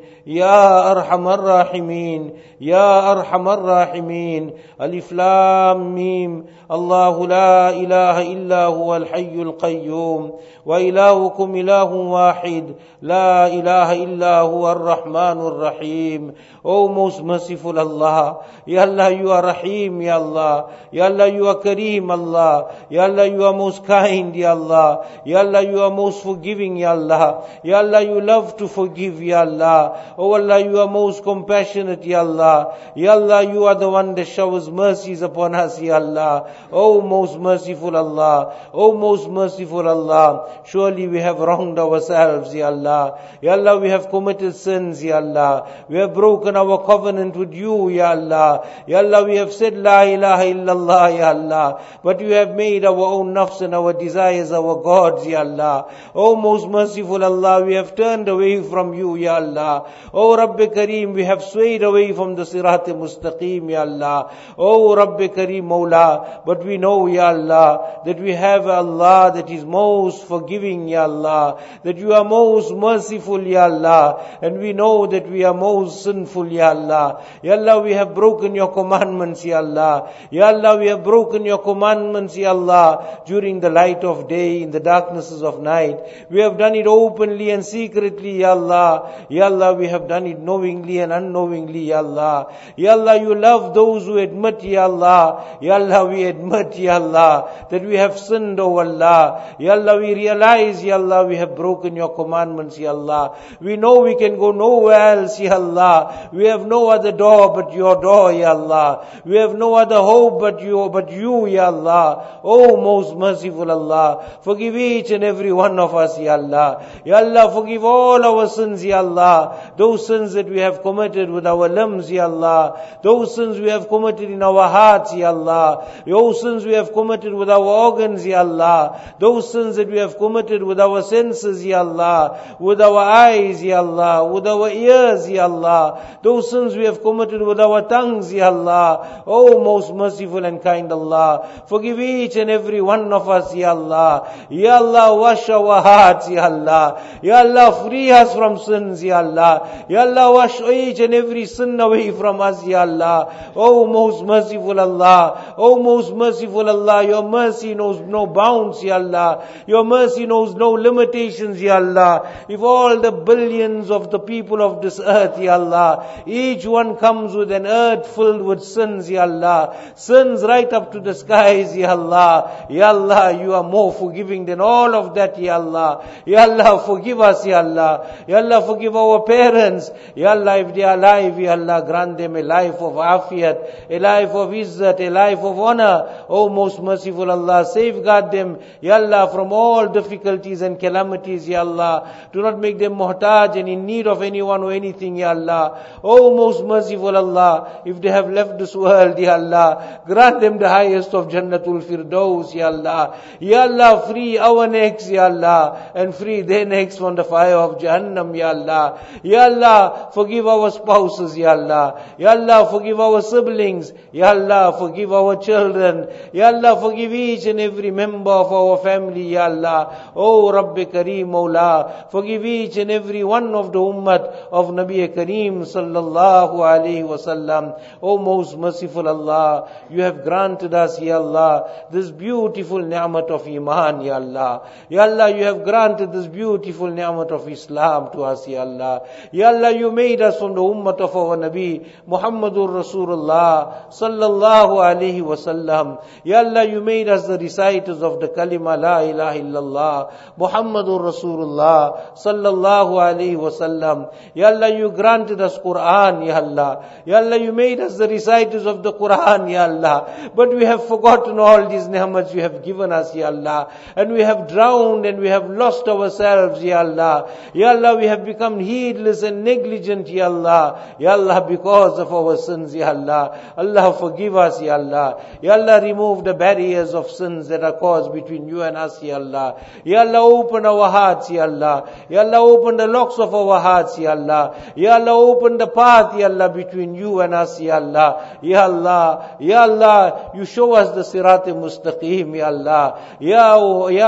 Ya Arhamar Rahimin, Ya Arhamar Rahimin. Alif Lam Mim. Allahu la ilaha illa huwa al-hayyul qayyum. Wa ilahukum ilahun wahid. La ilaha illa huwa ar-Rahmanur Rahim. O most merciful Allah, Ya Allah, you are Rahim, Ya Allah. Ya Allah, you are Kareem, Allah. Ya Allah, you are most kind, Ya Allah. Ya Allah, you are most forgiving, Ya Allah. Ya Allah, you love to forgive, Ya Allah. Oh Allah, you are most compassionate, Ya Allah. Ya Allah, you are the one that showers mercies upon us, Ya Allah. Oh most merciful Allah. Oh most merciful Allah. Surely we have wronged ourselves, Ya Allah. Ya Allah, we have committed sins, Ya Allah. We have broken our covenant with you, Ya Allah. Ya Allah, we have said La ilaha illallah, Ya Allah. But you have made our own nafs and our desires our gods, Ya Allah. Oh most merciful Allah, we have turned away from you, Ya Allah. Oh Rabbi Kareem, we have swayed away from the Sirat-e Mustaqim, Ya Allah. Oh Rabbi Kareem, Mawla. But we know, Ya Allah, that we have Allah that is most forgiving, Ya Allah. That you are most merciful, Ya Allah. And we know that we are most sinful, Ya Allah. Ya Allah, we have broken your commandments, Ya Allah. Ya Allah, we have broken your commandments, Ya Allah, during the light of day, in the darknesses of night. We have done it openly and secretly, Ya Allah. Ya Allah, we have done it knowingly and unknowingly, Ya Allah. Ya Allah, you love those who admit, Ya Allah. Ya Allah, we admit, Ya Allah, that we have sinned, O Allah. Ya Allah, we realize, Ya Allah, we have broken your commandments, Ya Allah. We know we can go nowhere else, Ya Allah. We have no other door but your door, Ya Allah. We have no other hope but you, but you, Ya Allah. Oh, most merciful Allah, forgive each and every one of us, Ya Allah. Ya Allah, forgive all our sins, Ya Allah. Those sins that we have committed with our limbs, Ya Allah. Those sins we have committed in our hearts, Ya Allah. Those sins we have committed with our organs, Ya Allah. Those sins that we have committed with our senses, Ya Allah. With our eyes, Ya Allah. With our ears, Ya Allah. Those sins we have committed with our tongues, Ya Allah. Oh, most merciful and kind Allah, forgive each and every one of us, Ya Allah. Ya Allah, wash our hearts, Ya Allah. Ya Allah, free us from sins, Ya Allah. Ya Allah, wash each and every sin away from us, Ya Allah. Oh, most merciful Allah. Oh, most merciful Allah, your mercy knows no bounds, Ya Allah. Your mercy knows no limitations, Ya Allah. If all the billions of the people of this earth, Ya Allah, each one comes with an earth filled with sins, Ya Allah. Sins right up to the skies, Ya Allah. Ya Allah, you are more forgiving than all of that, Ya Allah. Ya Allah, forgive us, Ya Allah. Ya Allah, forgive our parents. Ya Allah, if they are alive, Ya Allah, grant them a life of afiyat, a life of izzat, a life of honor. Oh, most merciful Allah, safeguard them, Ya Allah, from all difficulties and calamities, Ya Allah. Do not make them muhtaj and in need of anyone or anything, Ya Allah. Oh, most merciful Allah, if they have left this world, Ya Allah, grant them the highest of Jannatul Firdaus, Ya Allah. Ya Allah, free our necks, Ya Allah, and free their necks from the fire of Jahannam, Ya Allah. Ya Allah, forgive our spouses, Ya Allah. Ya Allah, forgive our siblings. Ya Allah, forgive our children. Ya Allah, forgive each and every member of our family, Ya Allah. Oh, Rabbi Kareem, Mawla, forgive each and every one of the ummah of Nabi Kareem sallallahu alayhi wasallam. Oh, most merciful Allah, you have granted us, Ya Allah, this beautiful ni'mat of Iman, Ya Allah. Ya Allah, you have granted this beautiful ni'mat of Islam to us, Ya Allah. Ya Allah, you made us from the ummah of our Nabi Muhammadur Rasulullah sallallahu alayhi wasallam. Ya Allah, you made us the reciters of the kalima La ilaha illallah Muhammadur Rasulullah sallallahu alayhi wasallam. Ya Allah, you granted us Quran, Ya Allah. Ya Allah, you made us the reciters of the Quran, Ya Allah. But we have forgotten all these ni'mats you have given us, Ya Allah. And we have drowned and we have lost ourselves, Ya Allah. Ya Allah, we have become heedless and negligent, Ya Allah. Ya Allah, because of our sins, Ya Allah. Allah, forgive us, Ya Allah. Ya Allah, remove the barriers of sins that are caused between you and us, Ya Allah. Ya Allah, open our hearts, Ya Allah. Ya Allah, open the locks of our hearts, Ya Allah. Ya Allah, open the path, Ya Allah, between you and us, Ya Allah. Ya Allah, Ya Allah, you show us the Sirat-e Mustaqim, Ya Allah. Ya, ya Allah,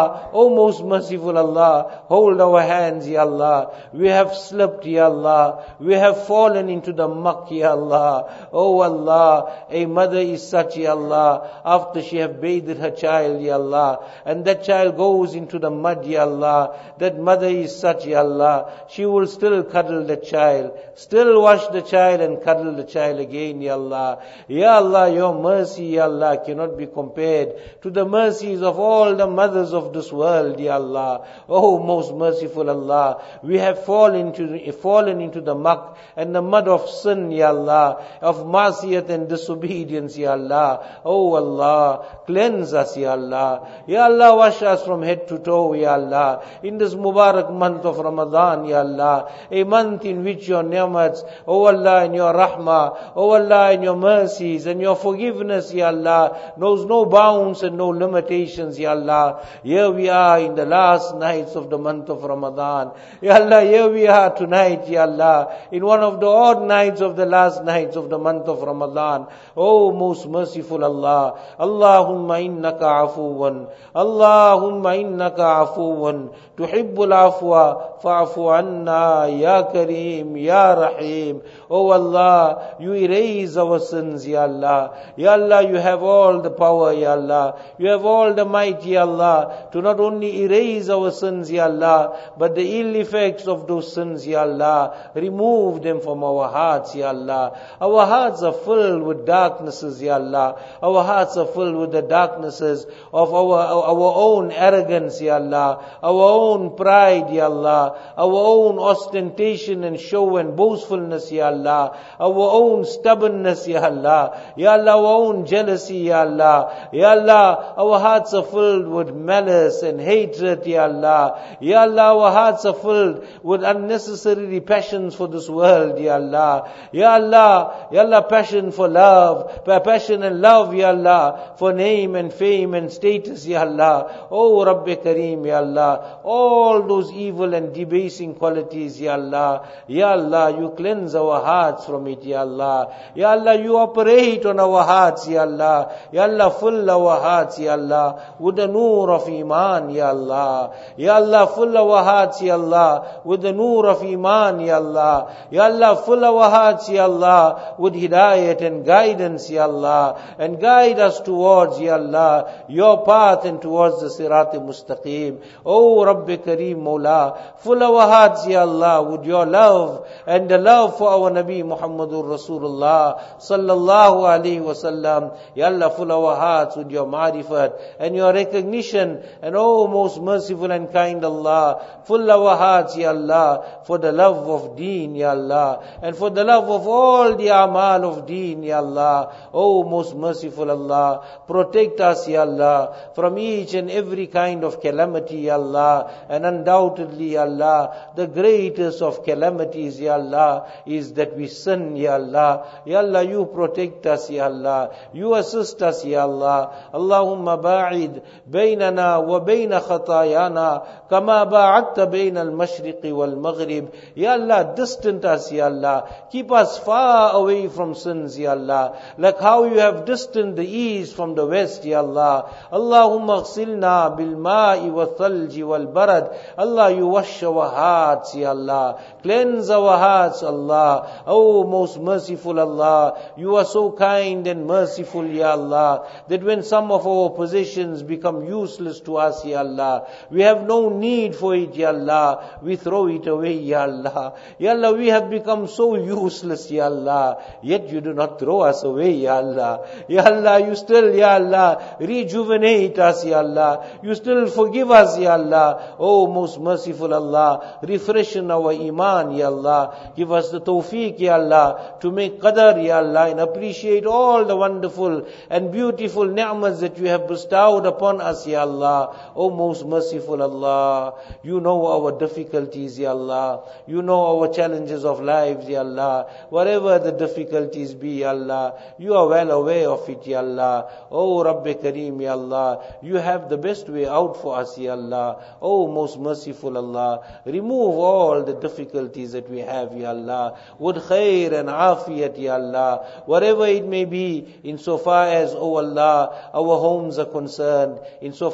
Allah, O most merciful Allah, hold our hands, Ya Allah. We have slipped, Ya Allah. We have fallen into the muck, Ya Allah. O Allah, a mother is such, Ya Allah, after she have bathed her child, Ya Allah, and that child goes into the mud, Ya Allah, that mother is such, Ya Allah, she will still cuddle the child, still wash the child and cuddle the child again, Ya Allah. Ya Allah, your mercy, Ya Allah, cannot be compared to the mercies of all the mothers of this world, Ya Allah. Oh, most merciful Allah, we have fallen into, fallen into the muck and the mud of sin, Ya Allah, of ma'asiyat and disobedience, Ya Allah. Oh Allah, cleanse us, Ya Allah. Ya Allah, wash us from head to toe, Ya Allah. In this Mubarak month of Ramadan, Ya Allah, a month in which your ni'mats, oh Allah, and your rahmah, oh Allah, and your mercies and your forgiveness, Ya Allah, knows no bounds and no limitations, Ya Allah. Here we are in the last nights of the month of Ramadan. Ya Allah, here we are tonight, Ya Allah, in one of the odd nights of the last nights of the month of Ramadan. Oh, most merciful Allah, Allahumma innaka afuwan, Allahumma innaka afuwan, tuhibbul afwa, fa'afu anna, ya Kareem, ya Rahim. Oh Allah, you erase our sins, Ya Allah. Ya Allah, you have all the power, Ya Allah. You have all the might, Ya Allah, to not only erase our sins, Ya Allah, but the ill effects of those sins, Ya Allah, remove them from our hearts, Ya Allah. Our hearts are filled with darknesses, Ya Allah. Our hearts are filled with the darknesses of our, our own arrogance, Ya Allah, our own pride, Ya Allah, our own ostentation and show and boastfulness, Ya Allah, our own stubbornness, Ya Allah, Ya Allah, our own jealousy, Ya Allah, Ya Allah, our hearts are filled with malice and hatred, Ya Allah, Ya Allah, our hearts are filled with unnecessary passions for this world, Ya Allah, Ya Allah, Ya Allah, passion for love, passion and love, Ya Allah, for name and fame and status, Ya Allah. Oh Rabbi Kareem, Ya Allah, all those evil and debasing qualities, Ya Allah, Ya Allah, you cleanse our hearts from it, Ya Allah, Ya Allah, you operate on our hearts, Ya Allah, Ya Allah, fill our hearts, Ya Allah, with the noor of Iman, Ya Allah, Ya Allah, fill our hearts, Ya Allah, with the noor of Iman, Ya Allah, Ya Allah, fill our hearts, Ya Allah, with hidayat and guidance, Ya Allah, and guide us towards, Ya Allah, your path and towards the Sirat-e-Mustaqim. Oh Rabbi Kareem, Mawla, fill our hearts, Ya Allah, with your love and the love for our Nabi Muhammadur Rasulullah sallallahu alaihi wasallam. Ya Allah, fill our hearts with your ma'rifat and your recognition, and oh most merciful and kind Allah, fill our hearts, Ya Allah, for the love of deen, Ya Allah, and for the love of all the amal of deen, Ya Allah. Oh most merciful Allah, protect us, Ya Allah, from each and every kind of calamity, Ya Allah, and undoubtedly, Ya Allah, the greatest of calamities, Ya Allah, is that we sin, Ya Allah. Ya Allah, you protect us, Ya Allah, you assist us, Ya Allah. Allahumma ba'id baynana wa bayna khatayana kama ba'adta bayna al-mashriqi wal-maghrib. Ya Allah, distant us, Ya Allah, keep us far away from sins, Ya Allah, like how you have distanced the east from the west, Ya Allah. Allahumma ghsilna bil-ma'i wal-thalji wal-barad. Allah, you wash our hearts, Ya Allah, cleanse our hearts, Allah. Oh most merciful Allah, you are so kind and merciful, Ya Allah, that when some of our possessions become useless to us, Ya Allah, we have no need for it, Ya Allah, we throw it away, Ya Allah. Ya Allah, we have become so useless, Ya Allah, yet you do not throw us away, Ya Allah. Ya Allah, you still, Ya Allah, rejuvenate us, Ya Allah, you still forgive us, Ya Allah. Oh most merciful Allah, refreshen our iman, Ya Allah, give us the tawfiq, Ya Allah, to make qadar, Ya Allah, and appreciate all the wonderful and beautiful ni'mas that you have bestowed upon us, Ya Allah. Oh most merciful Allah, you know our difficulties, Ya Allah, you know our challenges of lives, Ya Allah, whatever the difficulties be, Ya Allah, you are well aware of it, Ya Allah. Oh Rabbi Kareem, Ya Allah, you have the best way out for us, Ya Allah. Oh most merciful Allah, remove all the difficulties that we have, Ya Allah, with khair and afiyat, Ya Allah, whatever it may be, insofar as, oh Allah, our homes are concerned, insofar as our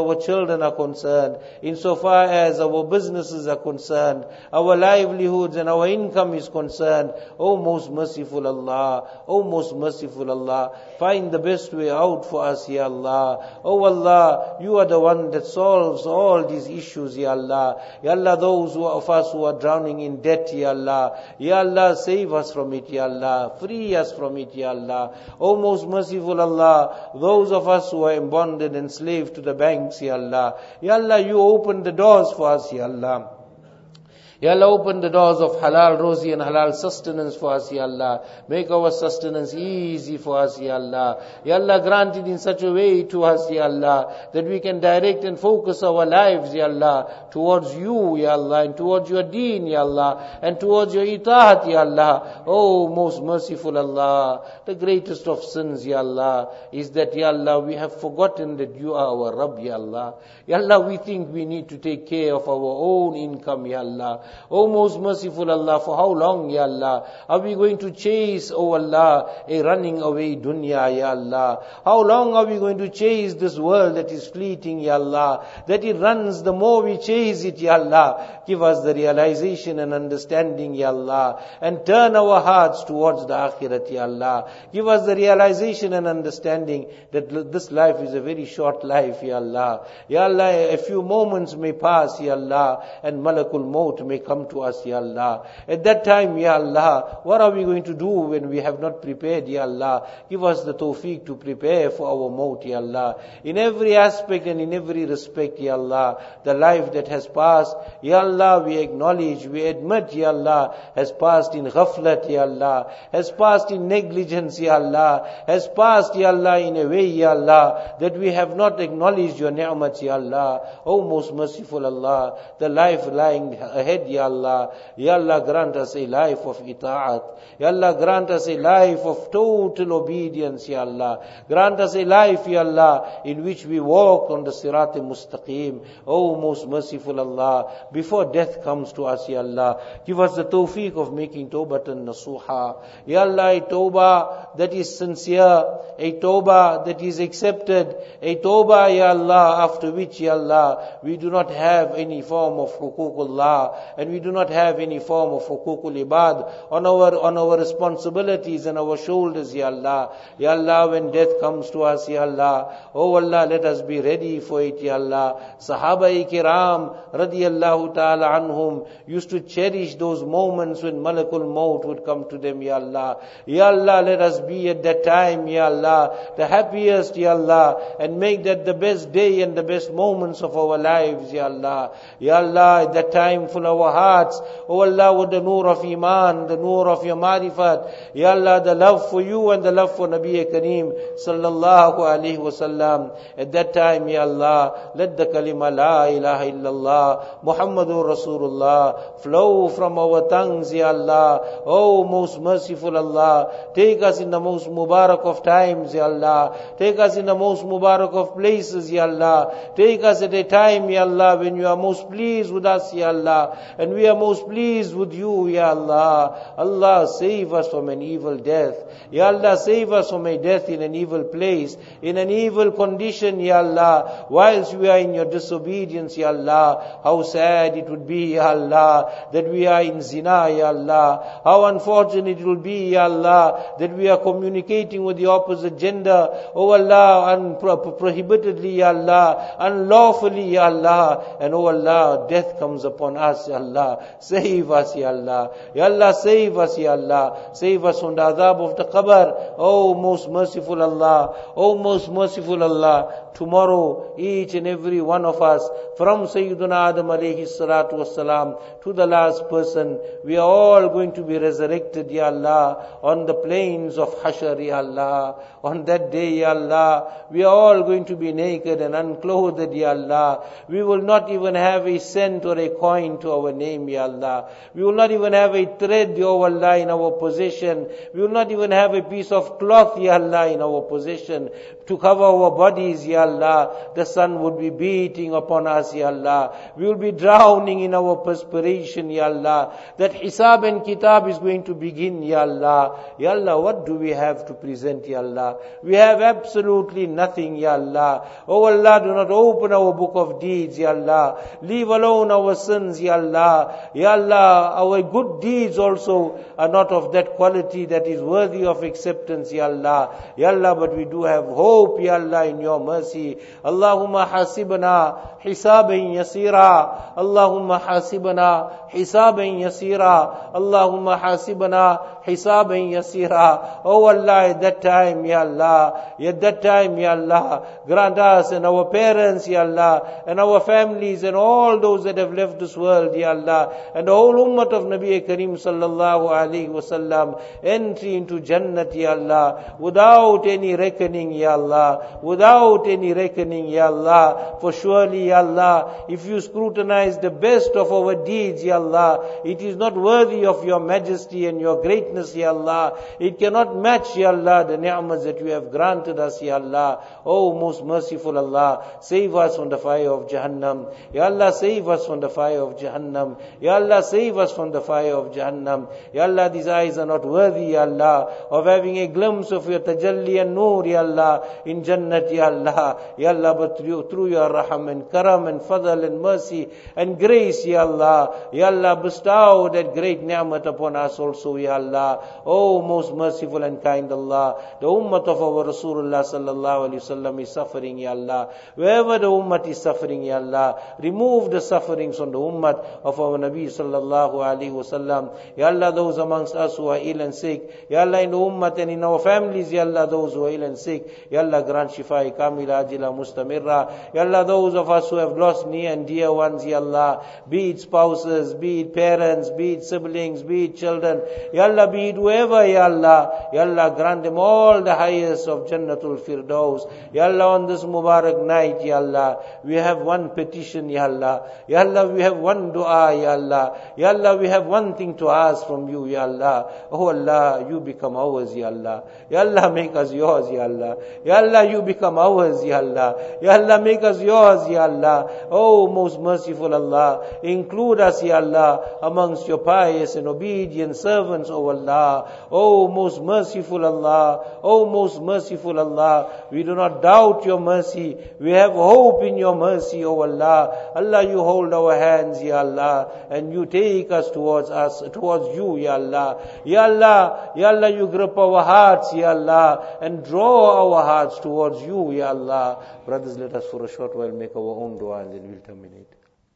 our children are concerned, insofar as our businesses are concerned, our livelihoods and our income is concerned. O most merciful Allah, O most merciful Allah, find the best way out for us, Ya Allah. O Allah, you are the one that solves all these issues, Ya Allah. Ya Allah, those who of us who are drowning in debt, Ya Allah. Ya Allah, save us from it, Ya Allah. Free us from it, Ya Allah. O most merciful Allah, those of us who are bonded and enslaved to the banks, Ya Allah. Ya Allah, you open the doors for us, Ya Allah. Ya Allah, open the doors of halal rozi and halal sustenance for us, Ya Allah. Make our sustenance easy for us, Ya Allah. Ya Allah, grant it in such a way to us, Ya Allah, that we can direct and focus our lives, Ya Allah, towards you, Ya Allah, and towards your deen, Ya Allah, and towards your itaat, Ya Allah. Oh, most merciful Allah, the greatest of sins, Ya Allah, is that, Ya Allah, we have forgotten that you are our Rabb, Ya Allah. Ya Allah, we think we need to take care of our own income, Ya Allah. O most merciful Allah, for how long, Ya Allah, are we going to chase, O Allah, a running away dunya, Ya Allah? How long are we going to chase this world that is fleeting, Ya Allah? That it runs, the more we chase it, Ya Allah. Give us the realization and understanding, Ya Allah, and turn our hearts towards the akhirat, Ya Allah. Give us the realization and understanding that this life is a very short life, Ya Allah. Ya Allah, a few moments may pass, Ya Allah, and Malakul Maut may come to us, Ya Allah. At that time, Ya Allah, what are we going to do when we have not prepared, Ya Allah? Give us the tawfiq to prepare for our maut, Ya Allah. In every aspect and in every respect, Ya Allah, the life that has passed, Ya Allah, we acknowledge, we admit, Ya Allah, has passed in ghaflat, Ya Allah, has passed in negligence, Ya Allah, has passed, Ya Allah, in a way, Ya Allah, that we have not acknowledged your ni'mat, Ya Allah. O most merciful Allah, the life lying ahead, Ya Allah. Ya Allah, grant us a life of ita'at. Ya Allah, grant us a life of total obedience, Ya Allah. Grant us a life, Ya Allah, in which we walk on the Sirat Mustaqim. O most merciful Allah, before death comes to us, Ya Allah, give us the tawfiq of making tawbatan nasuha. Ya Allah, a tawbah that is sincere, a tawbah that is accepted, a tawbah, Ya Allah, after which, Ya Allah, we do not have any form of huququllah, and we do not have any form of hukukul ibad on our on our responsibilities and our shoulders, Ya Allah. Ya Allah, when death comes to us, Ya Allah, oh Allah, let us be ready for it, Ya Allah. Sahaba-i kiram radiyallahu ta'ala anhum used to cherish those moments when Malakul Maut would come to them, Ya Allah. Ya Allah, let us be at that time, Ya Allah, the happiest, Ya Allah, and make that the best day and the best moments of our lives, Ya Allah. Ya Allah, at that time full our hearts, oh Allah, with the nur of Iman, the nur of your marifat, Ya Allah, the love for you and the love for Nabi Kareem sallallahu alayhi wa sallam. At that time, Ya Allah, let the kalima la ilaha illallah Muhammadur Rasulullah flow from our tongues, Ya Allah. Oh most merciful Allah, take us in the most mubarak of times, Ya Allah. Take us in the most mubarak of places, Ya Allah. Take us at a time, Ya Allah, when you are most pleased with us, Ya Allah, and we are most pleased with you, Ya Allah. Allah, save us from an evil death. Ya Allah, save us from a death in an evil place, in an evil condition, Ya Allah, whilst we are in your disobedience, Ya Allah. How sad it would be, Ya Allah, that we are in zina, Ya Allah. How unfortunate it will be, Ya Allah, that we are communicating with the opposite gender, oh Allah, unpro- prohibitedly, Ya Allah, unlawfully, Ya Allah, and oh Allah, death comes upon us, Ya Allah. Save us, Ya Allah. Ya Allah, save us, Ya Allah. Save us from the adhab of the qabr. Oh most merciful Allah, oh most merciful Allah. Tomorrow, each and every one of us, from Sayyiduna Adam alayhi salatu wassalam to the last person, we are all going to be resurrected, Ya Allah, on the plains of Hashar, Ya Allah. On that day, Ya Allah, we are all going to be naked and unclothed, Ya Allah. We will not even have a cent or a coin to our name, Ya Allah. We will not even have a thread, O Allah, in our possession. We will not even have a piece of cloth, Ya Allah, in our possession to cover our bodies, Ya Allah. The sun would be beating upon us, Ya Allah. We will be drowning in our perspiration, Ya Allah. That hisab and kitab is going to begin, Ya Allah. Ya Allah, what do we have to present, Ya Allah? We have absolutely nothing, Ya Allah. Oh Allah, do not open our book of deeds, Ya Allah. Leave alone our sins, Ya Allah. Ya Allah, our good deeds also are not of that quality that is worthy of acceptance, Ya Allah. Ya Allah, but we do have hope, Ya Allah, in your mercy. Allahumma hasibna hisaban yasira. Allahumma hasibna hisaban yasira. Allahumma hasibna hisaban yasira. Oh Allah, at that time, Ya Allah, at that time, Ya Allah, grant us and our parents, Ya Allah, and our families and all those that have left this world, Ya Allah, and the whole ummah of Nabi Kareem sallallahu alaihi wasallam entry into Jannat, Ya Allah, without any reckoning, Ya Allah, without any reckoning, Ya Allah. For surely, Ya Allah, if you scrutinize the best of our deeds, Ya Allah, it is not worthy of your majesty and your greatness, Ya Allah. It cannot match, Ya Allah, the ni'mas that you have granted us, Ya Allah. Oh, most merciful Allah, save us from the fire of Jahannam. Ya Allah, save us from the fire of Jahannam. Ya Allah, save us from the fire of Jahannam. Ya Allah, these eyes are not worthy, Ya Allah, of having a glimpse of your tajalli and noor, Ya Allah, in Jannat, Ya Allah. Ya Allah, but through, through your raham and karam and fadl and mercy and grace, Ya Allah, Ya Allah, bestow that great ni'mat upon us also, Ya Allah. Oh, most merciful and kind Allah, the ummah of our Rasulullah sallallahu alaihi wasallam is suffering, Ya Allah. Wherever the ummah is suffering, Ya Allah, remove the sufferings from the ummah of our Nabi sallallahu alaihi wasallam. Ya Allah, those amongst us who are ill and sick, Ya Allah, in the ummah and in our families, Ya Allah, those who are ill and sick, Ya Allah, grant shifa kamila ajila mustamirra. Ya Allah, those of us who have lost near and dear ones, Ya Allah, be it spouses, be it parents, be it siblings, be it children, Ya Allah, be it whoever, Ya Allah, Ya Allah, grant them all the highest of Jannatul Firdaus. Ya Allah, on this Mubarak night, Ya Allah, we have one petition, Ya Allah. Ya Allah, we have one dua, Ya Allah. Ya Allah, we have one thing to ask from you, Ya Allah. Oh Allah, you become ours, Ya Allah. Ya Allah, make us yours, Ya Allah. Ya Allah, you become ours, Ya Allah. Ya Allah, make us yours, Ya Allah. Oh, most merciful Allah, include us, Ya Allah, amongst your pious and obedient servants, oh Allah. Oh, most merciful Allah. Oh, most merciful Allah. We do not doubt your mercy. We have hope in your mercy, oh Allah. Allah, you hold our hands, Ya Allah, and you take us towards us, towards you, Ya Allah. Ya Allah, Ya Allah, you grip our hearts, Ya Allah, and draw our hearts towards you, Ya Allah. Brothers, let us for a short while make our own dua and then we'll terminate.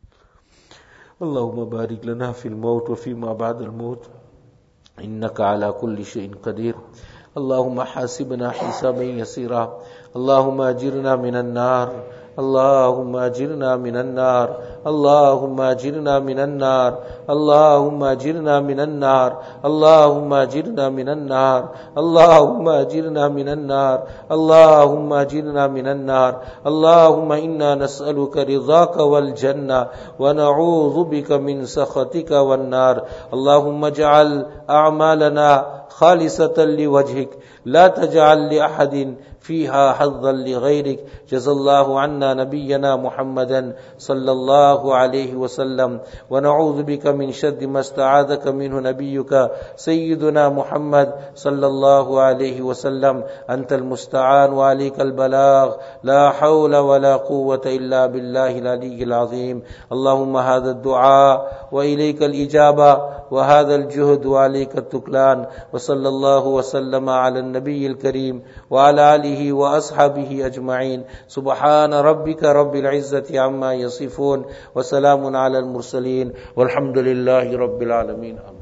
اللهم بارك لنا في الموت وفيما بعد الموت إنك على كل شيء قدير. اللهم حاسبنا حسابا يسيرا. اللهم أجرنا من النار. اللهم أجرنا من النار. اللهم أجرنا من النار. اللهم أجرنا من النار. اللهم أجرنا من النار. اللهم أجرنا من النار. اللهم أجرنا من النار. اللهم إنا نسألك رضاك والجنة ونعوذ بك من سخطك والنار. اللهم اجعل أعمالنا خالصة لوجهك لا تجعل لأحد فيها حظا لغيرك. جزا الله عنا نبينا محمدا صلى الله عليه وسلم ونعوذ بك من شر ما استعاذك منه نبيك سيدنا محمد صلى الله عليه وسلم. أنت المستعان وعليك البلاغ. لا حول ولا قوة إلا بالله العلي العظيم. اللهم هذا الدعاء وإليك الإجابة وهذا الجهد وعليك التكلان. وصلى الله وسلم على النبي الكريم وعلى آله وأصحابه أجمعين. سبحان ربك رب العزة عما يصفون وسلام على المرسلين والحمد لله رب العالمين.